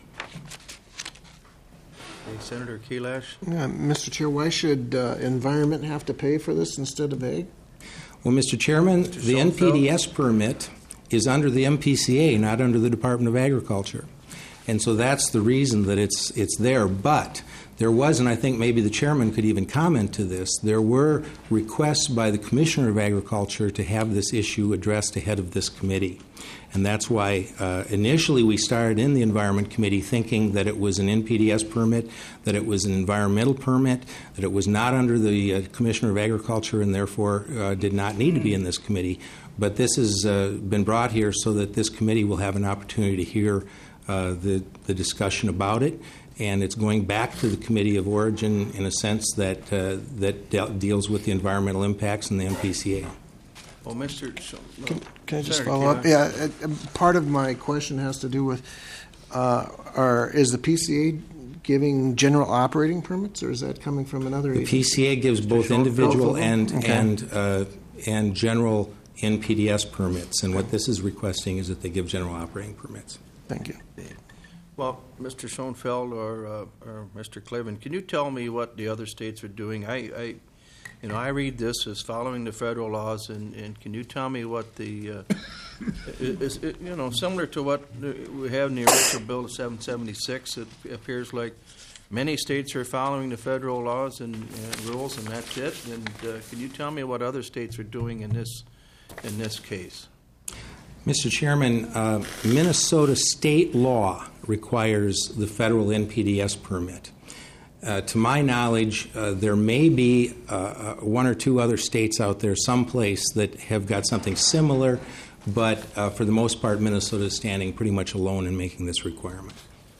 Okay, Senator Kalash. Yeah, Mister Chair, why should uh, Environment have to pay for this instead of Ag? Well, Mister Chairman, Mister the N P D S permit is under the M P C A, not under the Department of Agriculture. And so that's the reason that it's it's there. But there was, and I think maybe the chairman could even comment to this, there were requests by the Commissioner of Agriculture to have this issue addressed ahead of this committee. And that's why uh, initially we started in the Environment Committee thinking that it was an N P D S permit, that it was an environmental permit, that it was not under the uh, Commissioner of Agriculture and therefore uh, did not need to be in this committee. But this has uh, been brought here so that this committee will have an opportunity to hear uh, the, the discussion about it. And it's going back to the Committee of Origin in a sense that, uh, that de- deals with the environmental impacts in the M P C A. Well, Mister Sh- no. Can, can I just Senator follow up? Kalash. Yeah, uh, uh, part of my question has to do with, uh, are, is the P C A giving general operating permits, or is that coming from another The agency? P C A gives both Schoenfeld. individual and, Okay. and, uh, and general N P D S permits. And what this is requesting is that they give general operating permits. Thank you. Well, Mister Schoenfeld or, uh, or Mister Clevin, can you tell me what the other states are doing? I, I you know, I read this as following the federal laws, and, and can you tell me what the, uh, is, it, you know, similar to what we have in the original Bill seven seventy-six, it appears like many states are following the federal laws and, and rules, and that's it. And uh, can you tell me what other states are doing in this in this case? Mister Chairman, uh, Minnesota state law requires the federal N P D S permit. Uh, to my knowledge, uh, there may be uh, one or two other states out there someplace that have got something similar, but uh, for the most part, Minnesota is standing pretty much alone in making this requirement.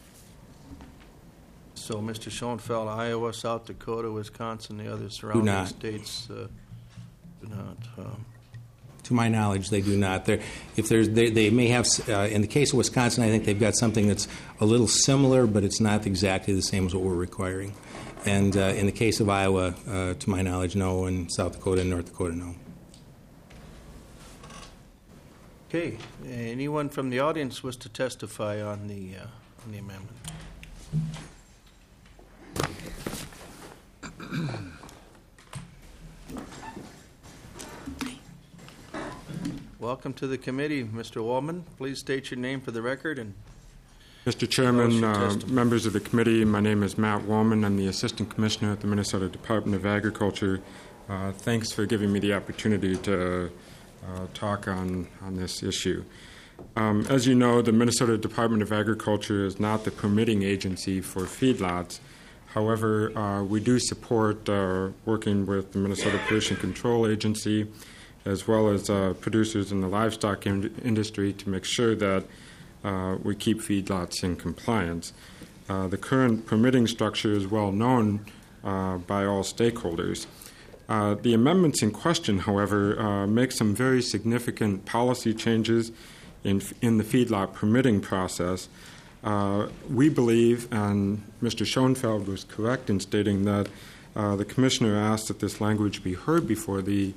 So, Mister Schoenfeld, Iowa, South Dakota, Wisconsin, the other surrounding Do not. states uh, do not. Um, To my knowledge, they do not. They're, if there's, they, they may have, uh, in the case of Wisconsin, I think they've got something that's a little similar, but it's not exactly the same as what we're requiring. And uh, in the case of Iowa, uh, to my knowledge, no, and South Dakota and North Dakota, no. Okay. Anyone from the audience wish to testify on the uh, on the amendment? Welcome to the committee, Mister Wallman. Please state your name for the record. And Mister Chairman, your uh, testimony. members of the committee, my name is Matt Wallman. I'm the Assistant Commissioner at the Minnesota Department of Agriculture. Uh, thanks for giving me the opportunity to uh, talk on, on this issue. Um, as you know, the Minnesota Department of Agriculture is not the permitting agency for feedlots. However, uh, we do support uh, working with the Minnesota Pollution Control Agency as well as uh, producers in the livestock in- industry to make sure that uh, we keep feedlots in compliance. Uh, the current permitting structure is well known uh, by all stakeholders. Uh, the amendments in question, however, uh, make some very significant policy changes in, in the feedlot permitting process. Uh, we believe, and Mister Schoenfeld was correct in stating that uh, the Commissioner asked that this language be heard before the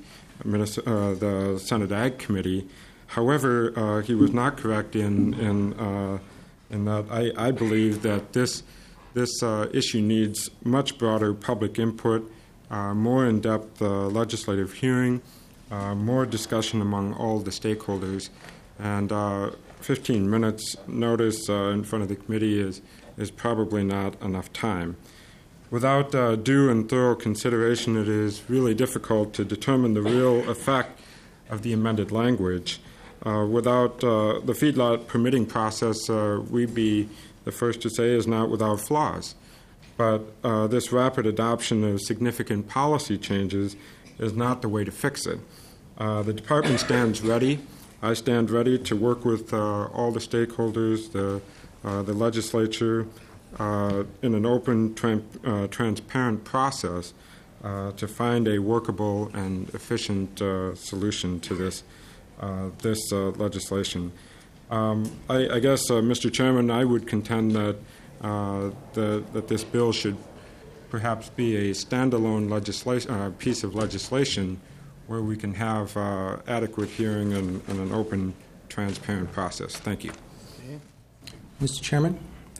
Uh, the Senate Ag Committee. However, uh, he was not correct in in, uh, in that I, I believe that this this uh, issue needs much broader public input, uh, more in-depth uh, legislative hearing, uh, more discussion among all the stakeholders, and uh, fifteen minutes notice uh, in front of the committee is is probably not enough time. Without uh, due and thorough consideration, it is really difficult to determine the real effect of the amended language. Uh, without uh, the feedlot permitting process, uh, we'd be the first to say is not without flaws. But uh, this rapid adoption of significant policy changes is not the way to fix it. Uh, the department stands ready. I stand ready to work with uh, all the stakeholders, the, uh, the legislature, Uh, in an open, tran- uh, transparent process uh, to find a workable and efficient uh, solution to this uh, this uh, legislation. Um, I, I guess, uh, Mister Chairman, I would contend that uh, the, that this bill should perhaps be a standalone legislation, uh, piece of legislation where we can have uh, adequate hearing and, and an open, transparent process. Thank you. Okay. Mister Chairman?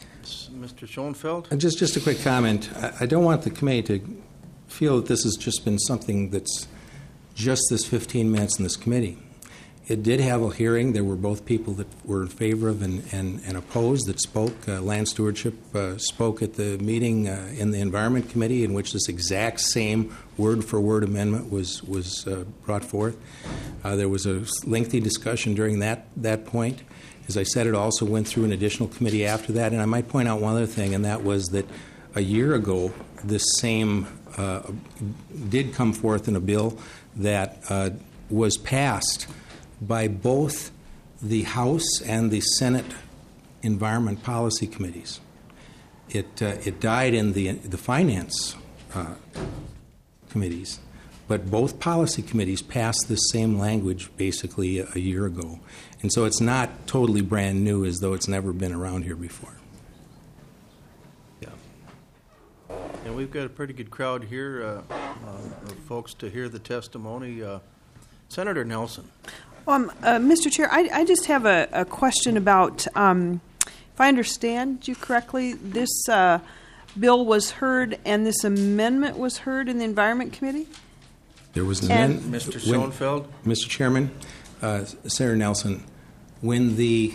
Mister Schoenfeld? Uh, Just, just a quick comment. I, I don't want the committee to feel that this has just been something that's just this fifteen minutes in this committee. It did have a hearing. There were both people that were in favor of and, and, and opposed that spoke. Uh, Land Stewardship uh, spoke at the meeting uh, in the Environment Committee in which this exact same word-for-word amendment was, was uh, brought forth. Uh, there was a lengthy discussion during that, that point. As I said, it also went through an additional committee after that. And I might point out one other thing, and that was that a year ago, this same uh, did come forth in a bill that uh, was passed by both the House and the Senate Environment Policy Committees. It uh, it died in the the Finance uh, committees, but both policy committees passed this same language basically a, a year ago. And so it's not totally brand new as though it's never been around here before. Yeah. And we've got a pretty good crowd here uh, uh, of folks to hear the testimony. Uh, Senator Nelson. Um, uh, Mister Chair, I, I just have a, a question about, um, if I understand you correctly, this uh, bill was heard and this amendment was heard in the Environment Committee? There was an And- amendment. Mister when- Schoenfeld? Mister Chairman, uh, Senator Nelson, when the,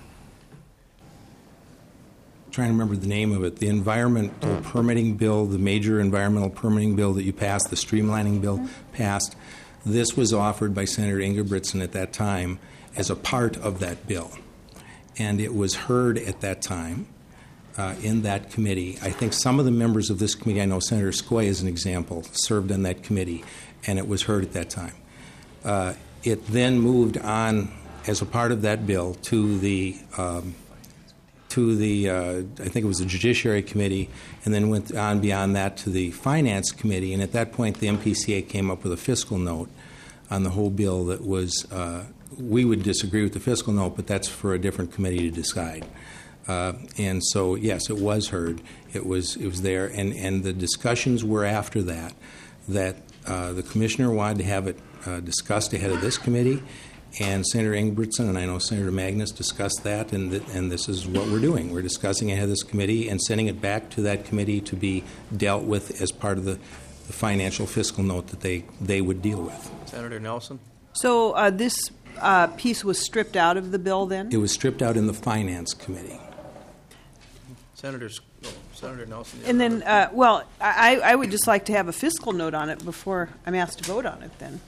trying to remember the name of it, the environmental permitting bill, the major environmental permitting bill that you passed, the streamlining bill passed, this was offered by Senator Ingebrigtsen at that time as a part of that bill. And it was heard at that time uh, in that committee. I think some of the members of this committee, I know Senator Skoye as an example, served on that committee, and it was heard at that time. Uh, it then moved on as a part of that bill to the um, to the uh, I think it was the Judiciary Committee, and then went on beyond that to the Finance Committee. And at that point, the M P C A came up with a fiscal note on the whole bill that was. Uh, we would disagree with the fiscal note, but that's for a different committee to decide. Uh, and so, yes, it was heard. It was it was there, and and the discussions were after that. That uh, the commissioner wanted to have it uh, discussed ahead of this committee. And Senator Ingebrigtsen and I know Senator Magnus discussed that, and th- and this is what we're doing. We're discussing ahead of this committee and sending it back to that committee to be dealt with as part of the, the financial fiscal note that they, they would deal with. Senator Nelson? So uh, this uh, piece was stripped out of the bill then? It was stripped out in the Finance Committee. Senator, oh, Senator Nelson? And then, uh, well, I, I would just like to have a fiscal note on it before I'm asked to vote on it then.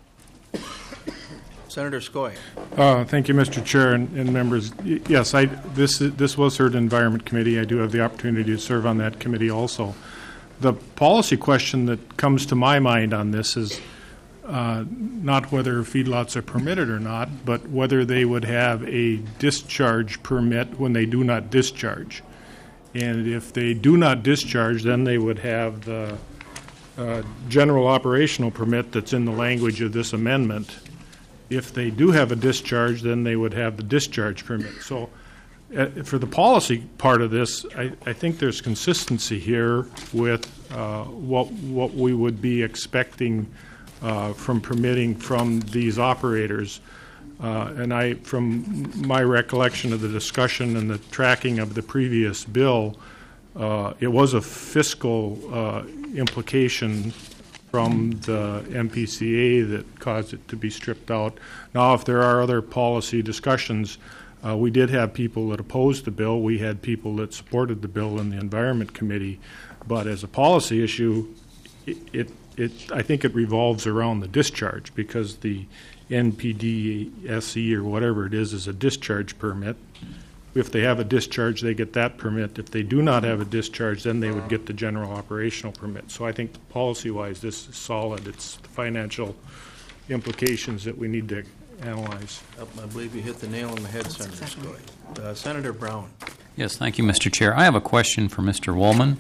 Senator Skoye. Uh, thank you, Mister Chair and, and members. Y- Yes, I, this this was heard in Environment Committee. I do have the opportunity to serve on that committee also. The policy question that comes to my mind on this is uh, not whether feedlots are permitted or not, but whether they would have a discharge permit when they do not discharge. And if they do not discharge, then they would have the uh, general operational permit that's in the language of this amendment. If they do have a discharge, then they would have the discharge permit. So uh, for the policy part of this, I, I think there's consistency here with uh, what what we would be expecting uh, from permitting from these operators. Uh, and I, from my recollection of the discussion and the tracking of the previous bill, uh, it was a fiscal uh, implication from the M P C A that caused it to be stripped out. Now, if there are other policy discussions, uh, we did have people that opposed the bill. We had people that supported the bill in the Environment Committee. But as a policy issue, it, it, it I think it revolves around the discharge, because the N P D S E or whatever it is is a discharge permit. If they have a discharge, they get that permit. If they do not have a discharge, then they would get the general operational permit. So I think policy-wise, this is solid. It's the financial implications that we need to analyze. I believe you hit the nail on the head, Senator Skoye. Uh, Senator Brown. Yes, thank you, Mister Chair. I have a question for Mister Woolman.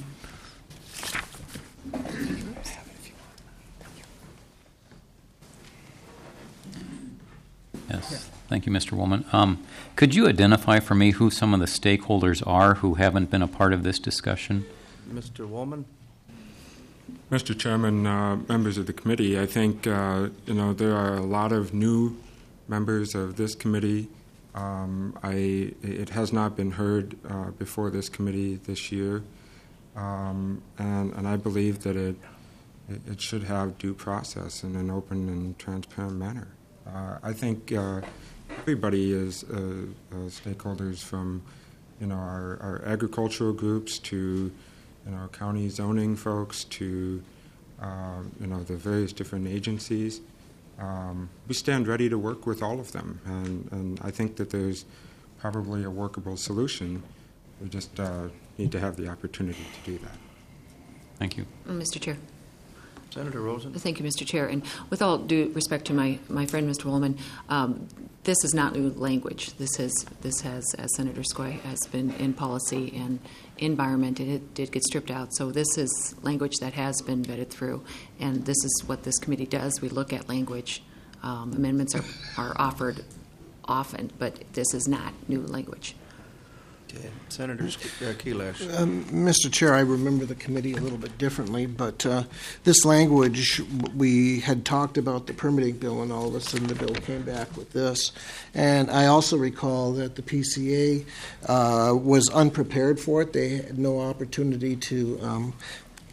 Yes, thank you, Mister Woolman. Um, could you identify for me who some of the stakeholders are who haven't been a part of this discussion? Mister Woolman. Mister Chairman, uh, members of the committee, I think uh, you know there are a lot of new members of this committee. Um, I, it has not been heard uh, before this committee this year, um, and, and I believe that it, it it should have due process in an open and transparent manner. Uh, I think uh, everybody is uh, uh, stakeholders, from you know our, our agricultural groups to you know county zoning folks to uh, you know the various different agencies. Um, we stand ready to work with all of them, and, and I think that there's probably a workable solution. We just uh, need to have the opportunity to do that. Thank you. Mister Chair. Senator Rosen. Thank you, Mister Chair. And with all due respect to my, my friend, Mister Woolman, um, this is not new language. This has, this has, as Senator Skoye has been in policy and environment, and it did get stripped out. So this is language that has been vetted through, and this is what this committee does. We look at language. Um, amendments are, are offered often, but this is not new language. Okay. Senator Kelash. Um, Mister Chair, I remember the committee a little bit differently, but uh, this language, we had talked about the permitting bill, and all of a sudden the bill came back with this. And I also recall that the P C A uh, was unprepared for it. They had no opportunity to um,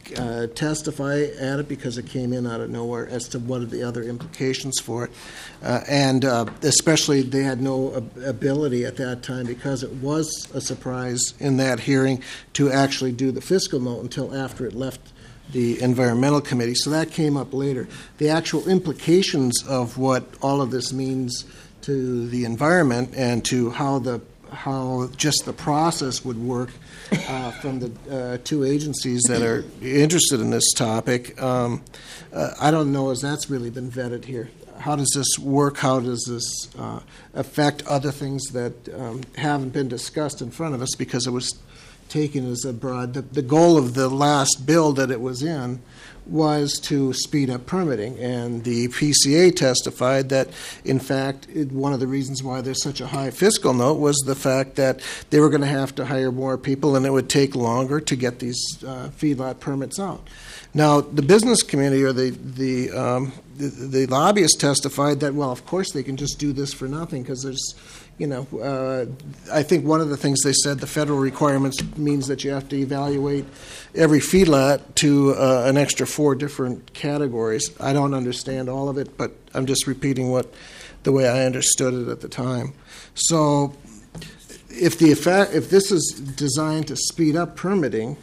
uh, testify at it because it came in out of nowhere as to what are the other implications for it. Uh, and uh, especially they had no ab- ability at that time, because it was a surprise in that hearing, to actually do the fiscal note until after it left the Environmental Committee. So that came up later. The actual implications of what all of this means to the environment and to how the how just the process would work uh, from the uh, two agencies that are interested in this topic, um, uh, I don't know as that's really been vetted here. How does this work? How does this uh, affect other things that um, haven't been discussed in front of us because it was taken as a broad. The, the goal of the last bill that it was in was to speed up permitting, and the P C A testified that, in fact, it, one of the reasons why there's such a high fiscal note was the fact that they were going to have to hire more people and it would take longer to get these uh, feedlot permits out. Now, the business community or the the, um, the the lobbyists testified that, well, of course they can just do this for nothing because there's, you know, uh, I think one of the things they said, the federal requirements means that you have to evaluate every feedlot to uh, an extra four different categories. I don't understand all of it, but I'm just repeating what the way I understood it at the time. So, if the effect, if this is designed to speed up permitting,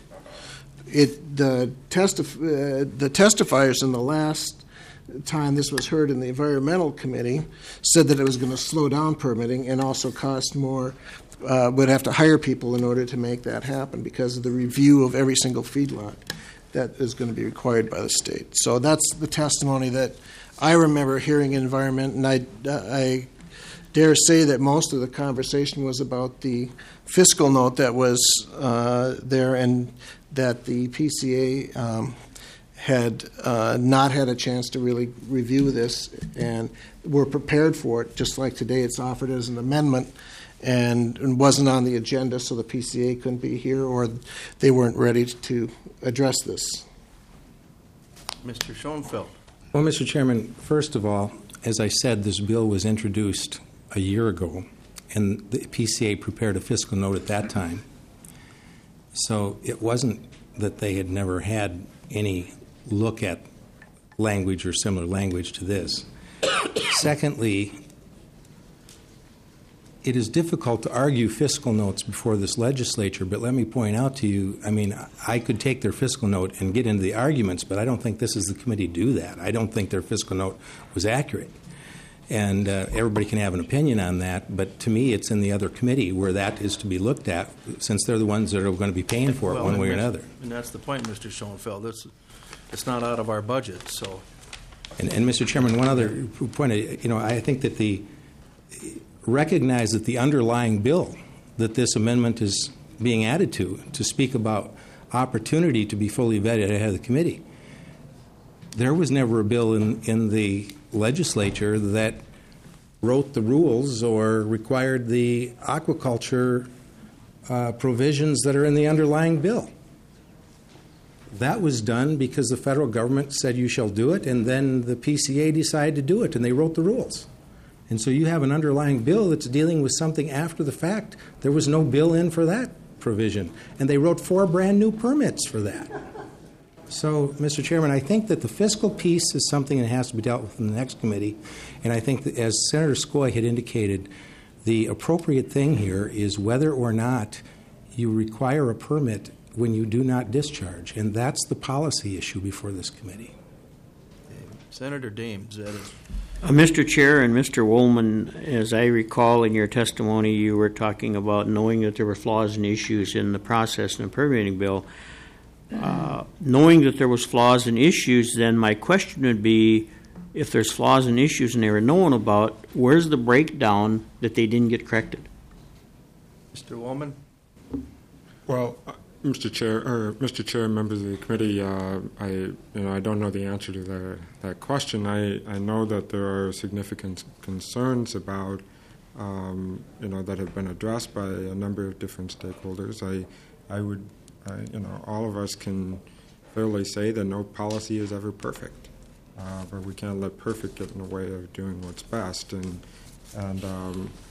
it the testif- uh, the testifiers in the last time this was heard in the Environmental Committee said that it was going to slow down permitting and also cost more, uh, would have to hire people in order to make that happen because of the review of every single feedlot that is going to be required by the state. So that's the testimony that I remember hearing in Environment, and I, I dare say that most of the conversation was about the fiscal note that was uh, there, and that the P C A um, had uh, not had a chance to really review this and were prepared for it, just like today it's offered as an amendment and, and wasn't on the agenda, so the P C A couldn't be here or they weren't ready to address this. Mister Schoenfeld. Well, Mister Chairman, first of all, as I said, this bill was introduced a year ago, and the P C A prepared a fiscal note at that time. So it wasn't that they had never had any look at language or similar language to this. Secondly, it is difficult to argue fiscal notes before this legislature, but let me point out to you, I mean, I could take their fiscal note and get into the arguments, but I don't think this is the committee to do that. I don't think their fiscal note was accurate. And uh, everybody can have an opinion on that, but to me it's in the other committee where that is to be looked at, since they're the ones that are going to be paying for it well, one way or Mister another. And that's the point, Mister Schoenfeld. It's, it's not out of our budget, so. And, and Mister Chairman, one other point, you know, I think that the recognize that the underlying bill that this amendment is being added to, to speak about opportunity to be fully vetted ahead of the committee, there was never a bill in, in the legislature that wrote the rules or required the aquaculture uh, provisions that are in the underlying bill. That was done because the federal government said you shall do it, and then the P C A decided to do it, and they wrote the rules. And so you have an underlying bill that's dealing with something after the fact. There was no bill in for that provision, and they wrote four brand new permits for that. So, Mister Chairman, I think that the fiscal piece is something that has to be dealt with in the next committee, and I think that, as Senator Skoye had indicated, the appropriate thing here is whether or not you require a permit when you do not discharge, and that's the policy issue before this committee. Senator Dames, that is. Uh, Mister Chair and Mister Woolman, as I recall in your testimony, you were talking about knowing that there were flaws and issues in the process in the permitting bill. Uh, knowing that there was flaws and issues, then my question would be, if there's flaws and issues and they were known about, where's the breakdown that they didn't get corrected? Mister Woolman? Well, uh, Mister Chair, or Mister Chair, members of the committee, uh, I, you know, I don't know the answer to that, that question. I, I know that there are significant concerns about, um, you know, that have been addressed by a number of different stakeholders. I, I would, I, you know, all of us can fairly say that no policy is ever perfect, uh, but we can't let perfect get in the way of doing what's best. And, and um,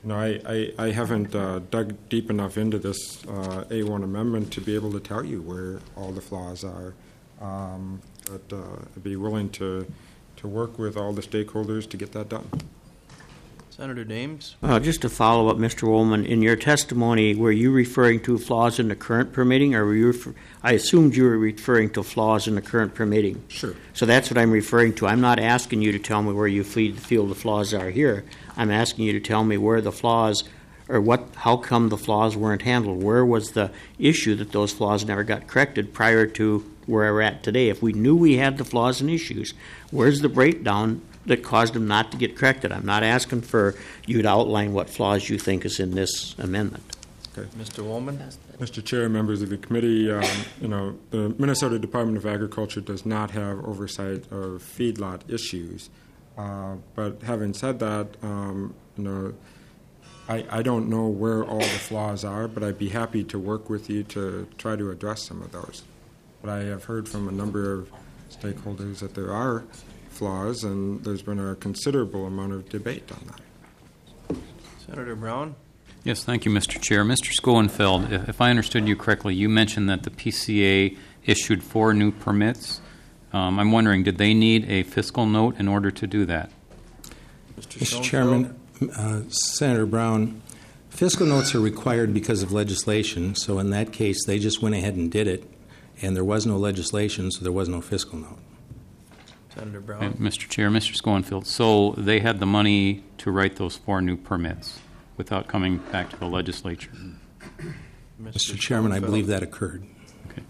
No, I, I, I haven't uh, dug deep enough into this uh, A one amendment to be able to tell you where all the flaws are. Um, but uh, I'd be willing to, to work with all the stakeholders to get that done. Senator Dames? Uh, just to follow up, Mister Woolman, in your testimony, were you referring to flaws in the current permitting, or were you? Refer- I assumed you were referring to flaws in the current permitting. Sure. So that's what I'm referring to. I'm not asking you to tell me where you feel the flaws are here. I'm asking you to tell me where the flaws, or what, how come the flaws weren't handled. Where was the issue that those flaws never got corrected prior to where we're at today? If we knew we had the flaws and issues, where's the breakdown that caused them not to get corrected? I'm not asking for you to outline what flaws you think is in this amendment. Okay. Mister Woolman? Mister Chair, members of the committee, um, you know, the Minnesota Department of Agriculture does not have oversight of feedlot issues. Uh, but having said that, um, you know, I, I don't know where all the flaws are, but I'd be happy to work with you to try to address some of those. But I have heard from a number of stakeholders that there are flaws, and there's been a considerable amount of debate on that. Senator Brown? Yes, thank you, Mister Chair. Mister Schoenfeld, if, if I understood you correctly, you mentioned that the P C A issued four new permits. Um, I'm wondering, did they need a fiscal note in order to do that? Mister Chairman, uh, Senator Brown, fiscal notes are required because of legislation, so in that case, they just went ahead and did it, and there was no legislation, so there was no fiscal note. Senator Brown? And Mister Chair, Mister Schoenfeld, so they had the money to write those four new permits without coming back to the legislature? Mister Chairman, I believe that occurred. Okay.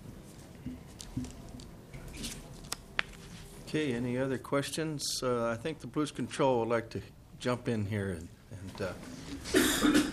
Okay, any other questions? Uh, I think the Pollution Control would like to jump in here, and, and uh,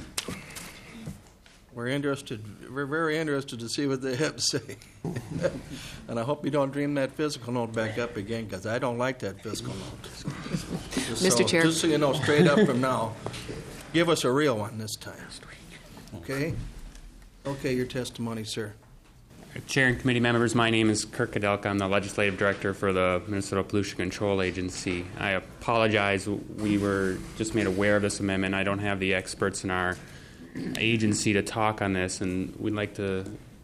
we're interested. We're very interested to see what they have to say. And I hope you don't dream that fiscal note back up again, because I don't like that fiscal note. Just Mister so, Chair. just so you know, straight up from now, give us a real one this time. Okay? Okay, your testimony, sir. Chair and committee members, my name is Kirk Kadelka. I'm the legislative director for the Minnesota Pollution Control Agency. I apologize. We were just made aware of this amendment. I don't have the experts in our agency to talk on this, and we'd like to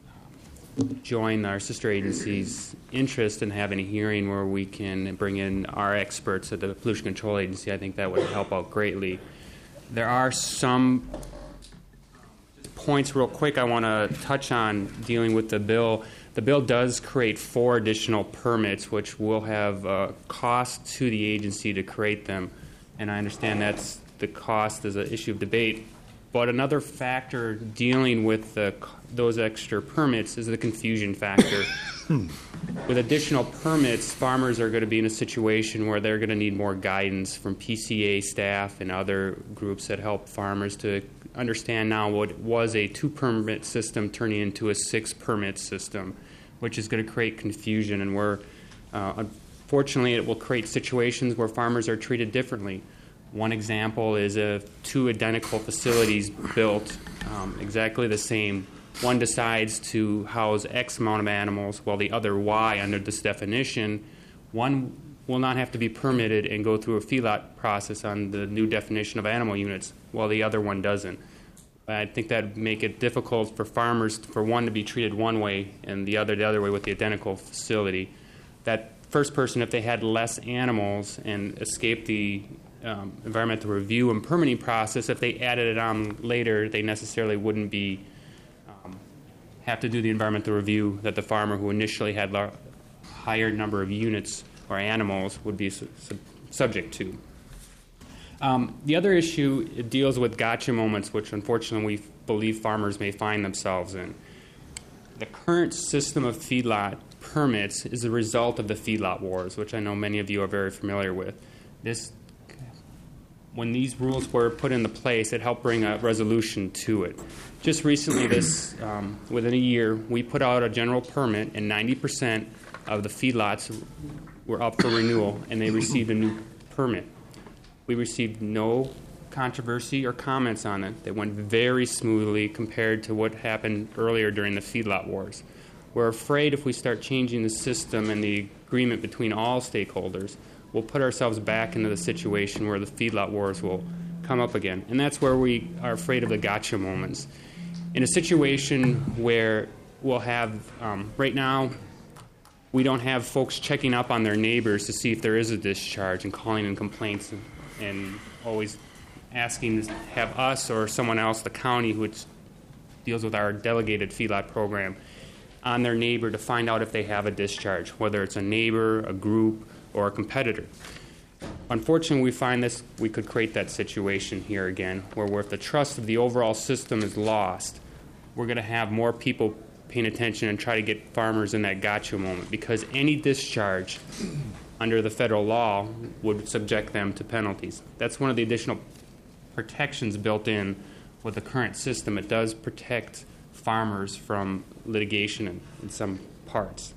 join our sister agency's interest in having a hearing where we can bring in our experts at the Pollution Control Agency. I think that would help out greatly. There are some points real quick I want to touch on dealing with the bill. The bill does create four additional permits, which will have a cost to the agency to create them, and I understand that's the cost is an issue of debate. But another factor dealing with the, those extra permits is the confusion factor. With additional permits, farmers are going to be in a situation where they're going to need more guidance from P C A staff and other groups that help farmers to understand now what was a two-permit system turning into a six-permit system, which is going to create confusion. And where, uh, unfortunately, it will create situations where farmers are treated differently. One example is if two identical facilities built um, exactly the same. One decides to house X amount of animals while the other Y under this definition. One will not have to be permitted and go through a feedlot process on the new definition of animal units while the other one doesn't. I think that would make it difficult for farmers for one to be treated one way and the other the other way with the identical facility. That first person, if they had less animals and escaped the um, environmental review and permitting process, if they added it on later, they necessarily wouldn't be um, have to do the environmental review that the farmer who initially had a higher number of units or animals would be su- su- subject to. Um, the other issue it deals with gotcha moments, which unfortunately we believe farmers may find themselves in. The current system of feedlot permits is a result of the feedlot wars, which I know many of you are very familiar with. This, when these rules were put into place, it helped bring a resolution to it. Just recently, this um, within a year, we put out a general permit, and ninety percent of the feedlots were up for renewal, and they received a new permit. We received no controversy or comments on it. They went very smoothly compared to what happened earlier during the feedlot wars. We're afraid if we start changing the system and the agreement between all stakeholders, we'll put ourselves back into the situation where the feedlot wars will come up again. And that's where we are afraid of the gotcha moments. In a situation where we'll have, um, right now, we don't have folks checking up on their neighbors to see if there is a discharge and calling in complaints and, and always asking to have us or someone else, the county, which deals with our delegated feedlot program, on their neighbor to find out if they have a discharge, whether it's a neighbor, a group, or a competitor. Unfortunately, we find this, we could create that situation here again, where, where if the trust of the overall system is lost, we're going to have more people paying attention and try to get farmers in that gotcha moment, because any discharge under the federal law would subject them to penalties. That's one of the additional protections built in with the current system. It does protect farmers from litigation in, in some parts.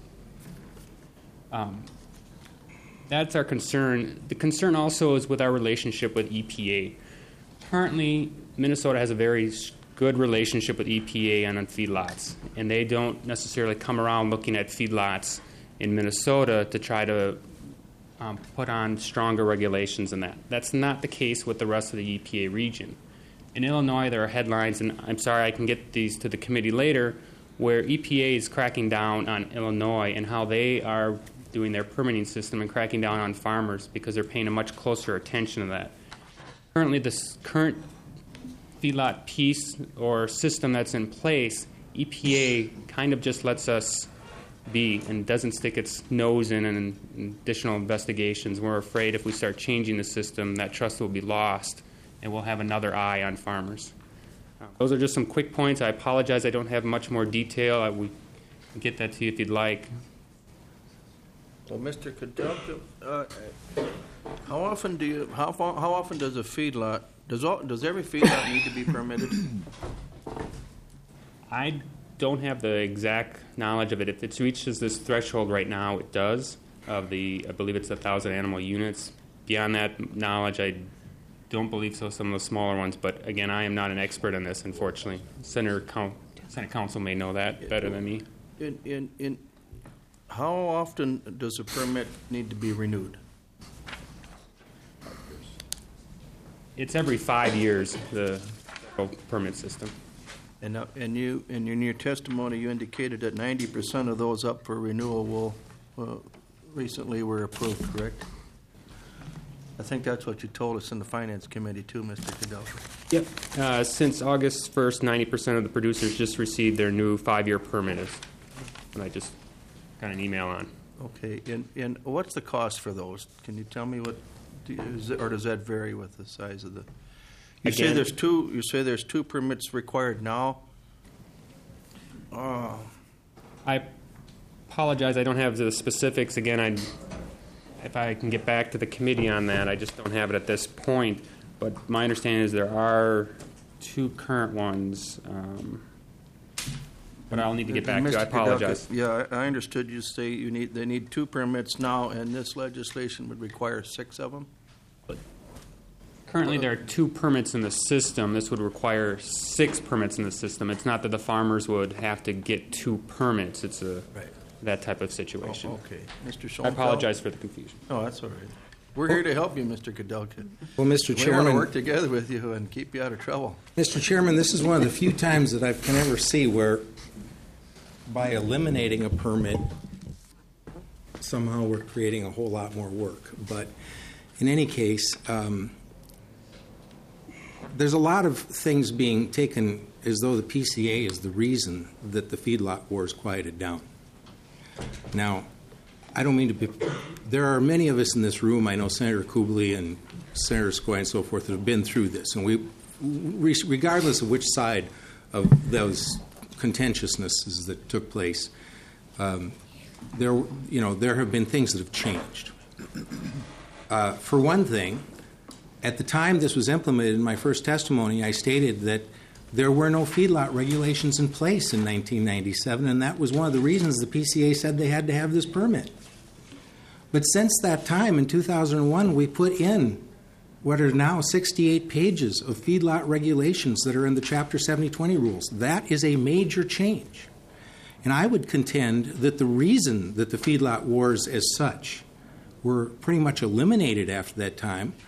Um, that's our concern. The concern also is with our relationship with E P A. Currently, Minnesota has a very good relationship with E P A on feedlots, and they don't necessarily come around looking at feedlots in Minnesota to try to um, put on stronger regulations than that. That's not the case with the rest of the E P A region. In Illinois, there are headlines, and I'm sorry, I can get these to the committee later, where E P A is cracking down on Illinois and how they are doing their permitting system and cracking down on farmers because they're paying a much closer attention to that. Currently, this current feedlot piece or system that's in place, E P A kind of just lets us be and doesn't stick its nose in in additional investigations. We're afraid if we start changing the system, that trust will be lost and we'll have another eye on farmers. Uh, those are just some quick points. I apologize I don't have much more detail. I, we can get that to you if you'd like. Well, Mister Kudelka, uh, how often do you, how, fa- how often does a feedlot, does all, does every feedlot need to be permitted? I don't have the exact knowledge of it. If it reaches this threshold right now, it does, of the, I believe it's one thousand animal units. Beyond that knowledge, I don't believe so, some of the smaller ones. But again, I am not an expert on this, unfortunately. Senator Coun- Senate Council may know that better than me. In, in, in, how often does a permit need to be renewed? It's every five years, the permit system. And, uh, and you, and in your testimony, you indicated that ninety percent of those up for renewal will, uh, recently were approved, correct? I think that's what you told us in the Finance Committee too, Mister Kudelka. Yep. Uh, since August first, ninety percent of the producers just received their new five-year permit, and I just got an email on. Okay, and, and what's the cost for those? Can you tell me what, do you- is it, or does that vary with the size of the? You say Again- there's two. You say there's two permits required now. Oh, I apologize. I don't have the specifics. Again, I, if I can get back to the committee on that, I just don't have it at this point. But my understanding is there are two current ones, um, but I'll need to get back to you. I Mister apologize. Kudelka, yeah, I I understood you say you need they need two permits now, and this legislation would require six of them. Currently, there are two permits in the system. This would require six permits in the system. It's not that the farmers would have to get two permits. It's a Right. that type of situation. Oh, okay, Mister I Schoenfeld. apologize for the confusion. Oh, that's all right. We're here to help you, Mister Kudelka. Well, Mister We want to Chairman, work together with you and keep you out of trouble. Mister Chairman, this is one of the few times that I can ever see where, by eliminating a permit, somehow we're creating a whole lot more work. But in any case, um, there's a lot of things being taken as though the P C A is the reason that the feedlot wars quieted down. Now, I don't mean to be. There are many of us in this room. I know Senator Kubley and Senator Skoye and so forth that have been through this, and we, regardless of which side of those contentiousnesses that took place, um, there, you know, there have been things that have changed. Uh, for one thing, at the time this was implemented in my first testimony, I stated that there were no feedlot regulations in place in nineteen ninety-seven, and that was one of the reasons the P C A said they had to have this permit. But since that time, in two thousand one, we put in what are now sixty-eight pages of feedlot regulations that are in the Chapter seventy twenty rules. That is a major change. And I would contend that the reason that the feedlot wars as such were pretty much eliminated after that time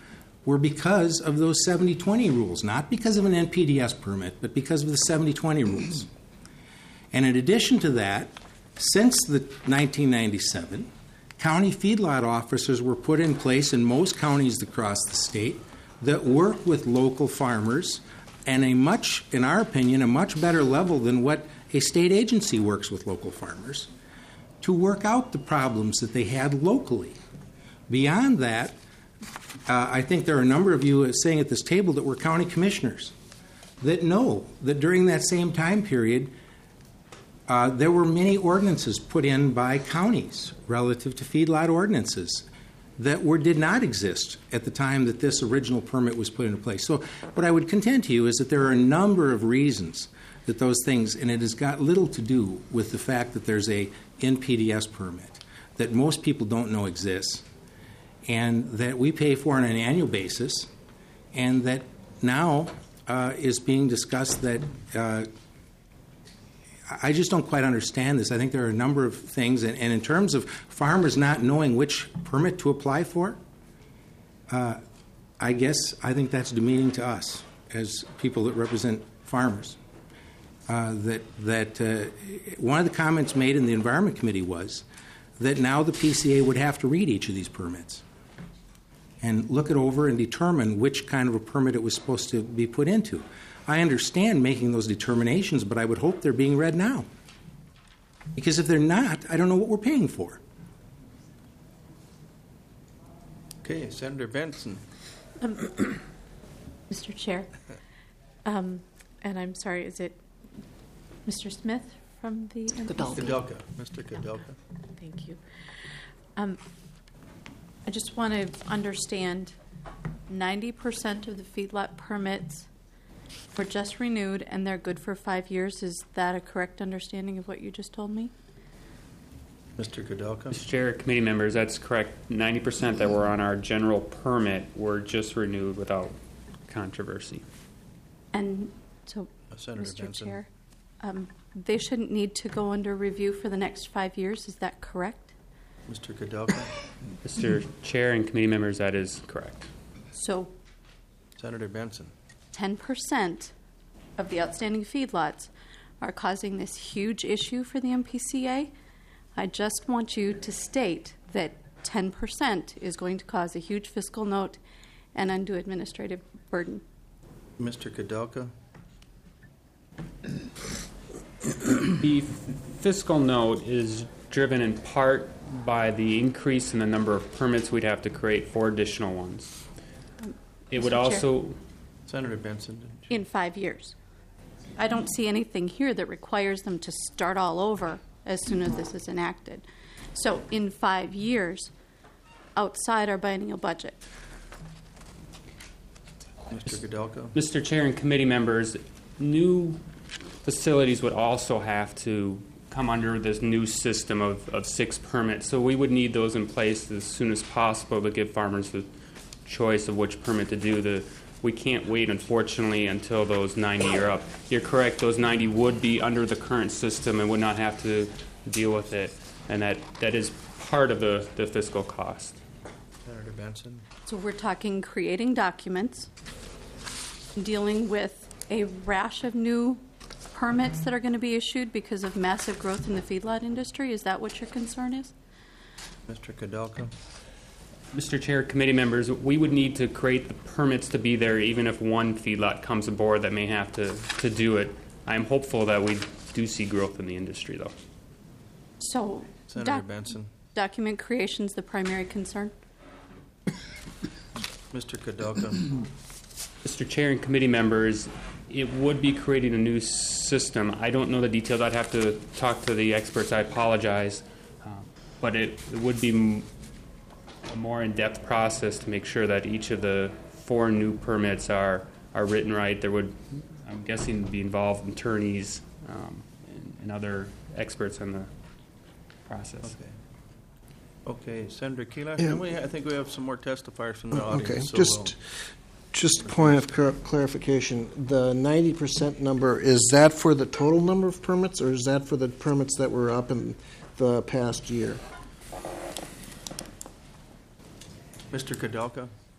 were because of those seventy twenty rules, not because of an N P D S permit, but because of the seventy twenty rules. And in addition to that, since the nineteen ninety-seven, county feedlot officers were put in place in most counties across the state that work with local farmers and a much, in our opinion, a much better level than what a state agency works with local farmers to work out the problems that they had locally. Beyond that, uh, I think there are a number of you saying at this table that were county commissioners that know that during that same time period, uh, there were many ordinances put in by counties relative to feedlot ordinances that were did not exist at the time that this original permit was put into place. So what I would contend to you is that there are a number of reasons that those things, and it has got little to do with the fact that there's a N P D S permit that most people don't know exists, and that we pay for on an annual basis, and that now uh, is being discussed that uh, I just don't quite understand this. I think there are a number of things, and, and in terms of farmers not knowing which permit to apply for, uh, I guess I think that's demeaning to us as people that represent farmers. Uh, that that uh, one of the comments made in the Environment Committee was that now the P C A would have to read each of these permits and look it over and determine which kind of a permit it was supposed to be put into. I understand making those determinations, but I would hope they're being read now. Because if they're not, I don't know what we're paying for. Okay, Senator Benson. Um, Mister Chair, um, and I'm sorry, is it Mister Smith from the N P C A? Kadelka. Mister Kadelka. Thank you. Um, I just want to understand, ninety percent of the feedlot permits were just renewed and they're good for five years. Is that a correct understanding of what you just told me? Mister Kadelka. Mister Chair, committee members, that's correct. ninety percent that were on our general permit were just renewed without controversy. And so, Uh, Senator Mister Benson. Chair, um, they shouldn't need to go under review for the next five years. Is that correct? Mister Kadelka. Mister Chair and committee members, that is correct. So Senator Benson. ten percent of the outstanding feedlots are causing this huge issue for the M P C A. I just want you to state that ten percent is going to cause a huge fiscal note and undue administrative burden. Mister Kadelka. The fiscal note is driven in part by the increase in the number of permits we'd have to create for additional ones. It would Mister Chair. also... Senator Benson. In five years. I don't see anything here that requires them to start all over as soon as this is enacted. So in five years, outside our biennial budget. Mister Kadelka. Mister Chair and committee members, new facilities would also have to come under this new system of, of six permits. So we would need those in place as soon as possible to give farmers the choice of which permit to do. The We can't wait, unfortunately, until those ninety are up. You're correct, those ninety would be under the current system and would not have to deal with it. And that, that is part of the, the fiscal cost. Senator Benson. So we're talking creating documents, dealing with a rash of new permits that are going to be issued because of massive growth in the feedlot industry. Is that what your concern is? Mister Kadelka. Mister Chair, committee members, we would need to create the permits to be there even if one feedlot comes aboard that may have to, to do it. I'm hopeful that we do see growth in the industry, though. So, Senator doc- Benson. document creation is the primary concern? Mister Kadelka. Mister Chair and committee members, it would be creating a new system. I don't know the details. I'd have to talk to the experts. I apologize. Uh, but it, it would be m- a more in-depth process to make sure that each of the four new permits are, are written right. There would, I'm guessing, be involved attorneys um, and, and other experts in the process. Okay. Okay, Senator Keeler. Yeah. And we, I think we have some more testifiers from the audience. Okay, so just, we'll- just a point of clar- clarification. The ninety percent number, is that for the total number of permits, or is that for the permits that were up in the past year? Mister Kadelka.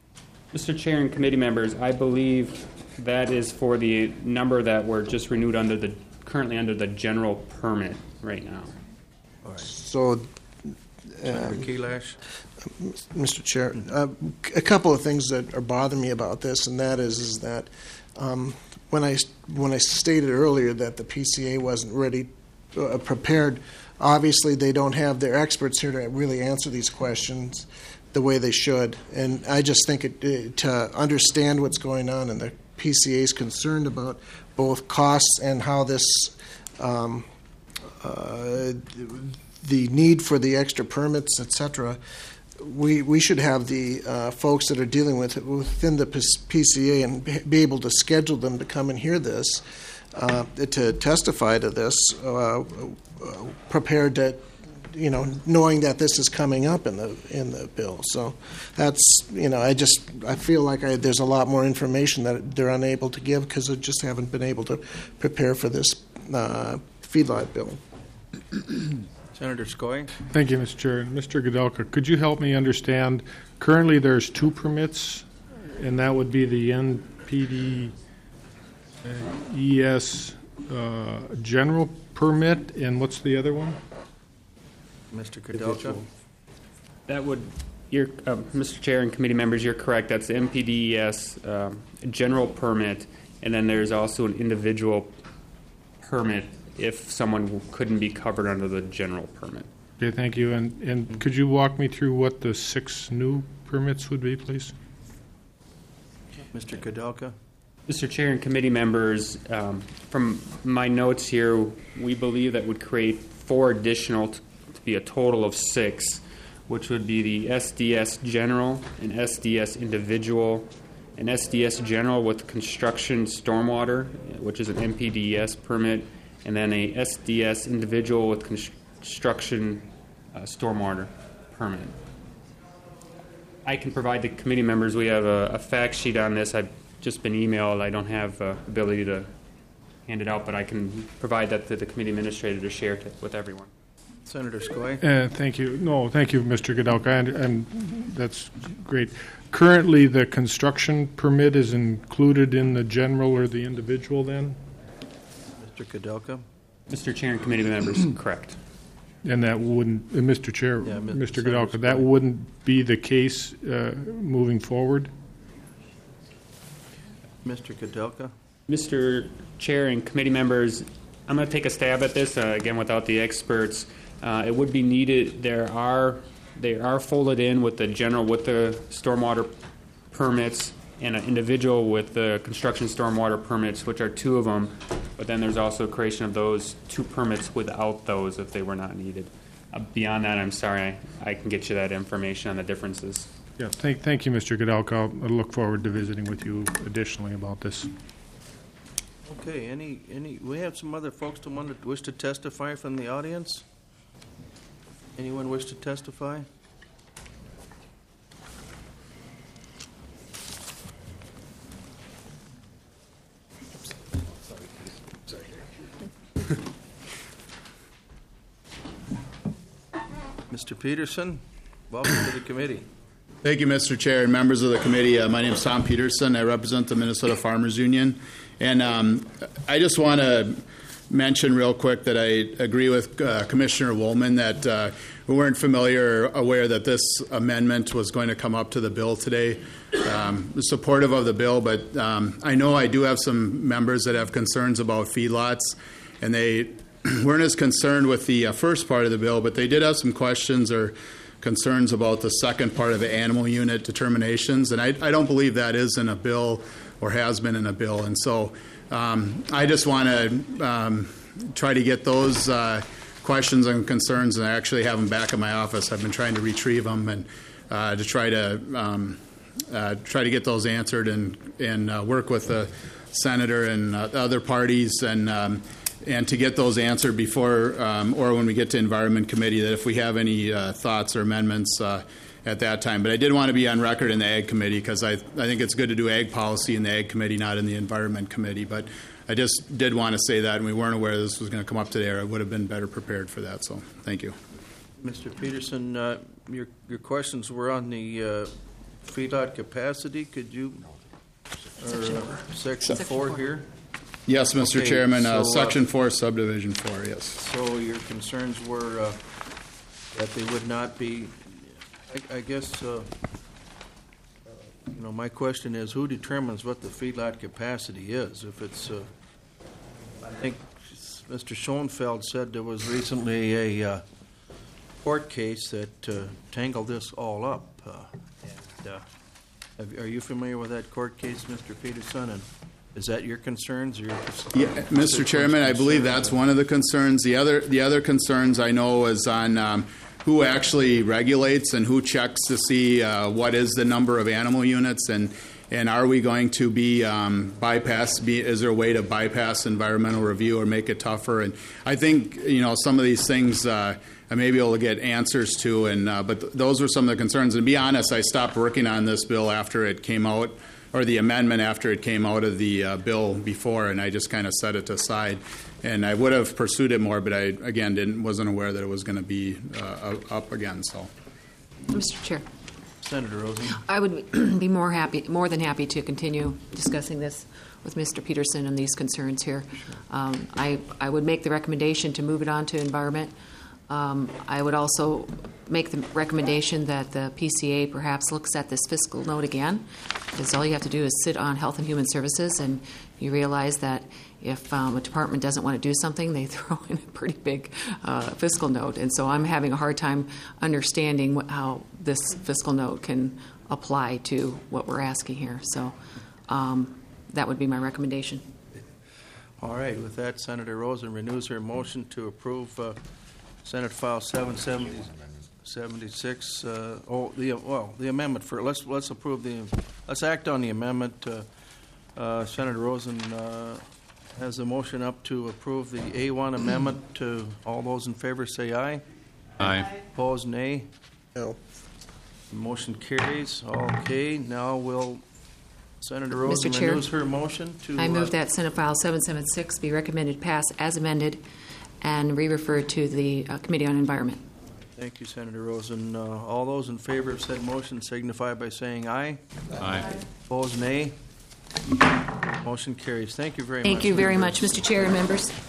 Mister Chair and committee members, I believe that is for the number that were just renewed under the currently under the general permit right now. So, Senator Kelash. Mister Chair, uh, a couple of things that are bothering me about this, and that is, is that um, when I when I stated earlier that the P C A wasn't ready, uh, prepared, obviously they don't have their experts here to really answer these questions the way they should. And I just think it, it, to understand what's going on, and the P C A is concerned about both costs and how this, um, uh, the need for the extra permits, et cetera. We we should have the uh, folks that are dealing with it within the P C A and be able to schedule them to come and hear this, uh, to testify to this, uh, prepared to, you know, knowing that this is coming up in the in the bill. So that's, you know, I just I feel like I, there's a lot more information that they're unable to give because they just haven't been able to prepare for this uh, feedlot bill. Senator Skoye. Thank you, Mister Chair. Mister Gadelka, could you help me understand? Currently, there's two permits, and that would be the N P D E S uh, general permit, and what's the other one? Mister Kadelka. That would, you're, uh, Mister Chair and committee members, you're correct. That's the M P D E S um, general permit, and then there's also an individual permit if someone couldn't be covered under the general permit. Okay, thank you. And and could you walk me through what the six new permits would be, please? Mister Kadelka. Mister Chair and committee members, um, from my notes here, we believe that would create four additional, t- to be a total of six, which would be the S D S General, an S D S Individual, an S D S General with Construction Stormwater, which is an M P D E S permit, and then a S D S Individual with Construction uh, Stormwater permit. I can provide the committee members, we have a, a fact sheet on this. I've just been emailed. I don't have uh, ability to hand it out, but I can provide that to the committee administrator to share to, with everyone. Senator Skoye. Uh, thank you. No, thank you, Mister Gadelka, and, and that's great. Currently, the construction permit is included in the general or the individual then? Mister Kadelka. Mister Chair and committee members, correct. And that wouldn't, uh, Mister Chair, Yeah, Mister Senator Gadelka, that Skoye. wouldn't be the case uh, moving forward? Mister Kadelka. Mister Chair and committee members, I'm going to take a stab at this, uh, again, without the experts. Uh, it would be needed, there are, they are folded in with the general, with the stormwater permits, and an individual with the construction stormwater permits, which are two of them, but then there's also creation of those two permits without those if they were not needed. Uh, beyond that, I'm sorry, I, I can get you that information on the differences. Yeah, thank, thank you, Mister Gadelka. I'll, I'll look forward to visiting with you additionally about this. Okay, any, any, we have some other folks that want to, wish to testify from the audience? Anyone wish to testify? Mister Peterson, welcome to the committee. Thank you, Mister Chair and members of the committee. Uh, my name is Tom Peterson. I represent the Minnesota Farmers Union. And um, I just want to mention real quick that I agree with uh, Commissioner Woolman that uh, we weren't familiar or aware that this amendment was going to come up to the bill today. Um, supportive of the bill, but um, I know I do have some members that have concerns about feedlots, and they weren't as concerned with the uh, first part of the bill, but they did have some questions or concerns about the second part of the animal unit determinations, and I, I don't believe that is in a bill or has been in a bill. And so um, I just want to um, try to get those uh, questions and concerns, and I actually have them back in my office. I've been trying to retrieve them and uh, to try to um, uh, try to get those answered and, and uh, work with the senator and uh, other parties and um, and to get those answered before um, or when we get to Environment Committee, that if we have any uh, thoughts or amendments uh, at that time. But I did want to be on record in the Ag Committee because I, I think it's good to do Ag policy in the Ag Committee, not in the Environment Committee. But I just did want to say that, and we weren't aware this was going to come up today, or I would have been better prepared for that. So thank you. Mister Peterson, uh, your, your questions were on the uh, feedlot capacity, could you, or uh, section four here? Yes, Mister Okay, Chairman, uh, so, uh, Section four, Subdivision four, yes. So your concerns were uh, that they would not be, I I guess, uh, you know, my question is, who determines what the feedlot capacity is? If it's, uh, I think Mister Schoenfeld said there was recently a uh, court case that uh, tangled this all up. Uh, and, uh, have- Are you familiar with that court case, Mister Peterson? And is that your concerns or your? Yeah, Mister Chairman, I believe that's one of the concerns. The other, the other concerns I know is on um, who actually regulates and who checks to see uh, what is the number of animal units, and and are we going to be um, bypass? Be, is there a way to bypass environmental review or make it tougher? And I think you know some of these things uh, I may be able to get answers to. And uh, but th- those were some of the concerns. And to be honest, I stopped working on this bill after it came out, or the amendment after it came out of the uh, bill before, and I just kind of set it aside. And I would have pursued it more, but I again didn't wasn't aware that it was going to be uh, up again. So, Mister Chair, Senator Rosen. I would be more happy, more than happy to continue discussing this with Mister Peterson and these concerns here. Um, I I would make the recommendation to move it on to environment. Um, I would also make the recommendation that the P C A perhaps looks at this fiscal note again, because all you have to do is sit on Health and Human Services, and you realize that if um, a department doesn't want to do something, they throw in a pretty big uh, fiscal note. And so I'm having a hard time understanding what, how this fiscal note can apply to what we're asking here. So um, that would be my recommendation. All right, with that, Senator Rosen renews her motion to approve uh, Senate File seven seventy-six. Uh, oh, the well, the amendment for let's let's approve the let's act on the amendment. Uh, uh, Senator Rosen uh, has a motion up to approve the A one amendment. To all those in favor, say aye. Aye. Opposed, nay. No. The motion carries. Okay, now will Senator Rosen Mister Chair, renews her motion to. I move uh, that Senate File seven seventy-six be recommended pass as amended and re-referred to the uh, Committee on Environment. Thank you, Senator Rosen. Uh, all those in favor of said motion signify by saying aye. Aye. Opposed, nay. Motion carries. Thank you very much. Thank you very members. much, Mister Chair and members.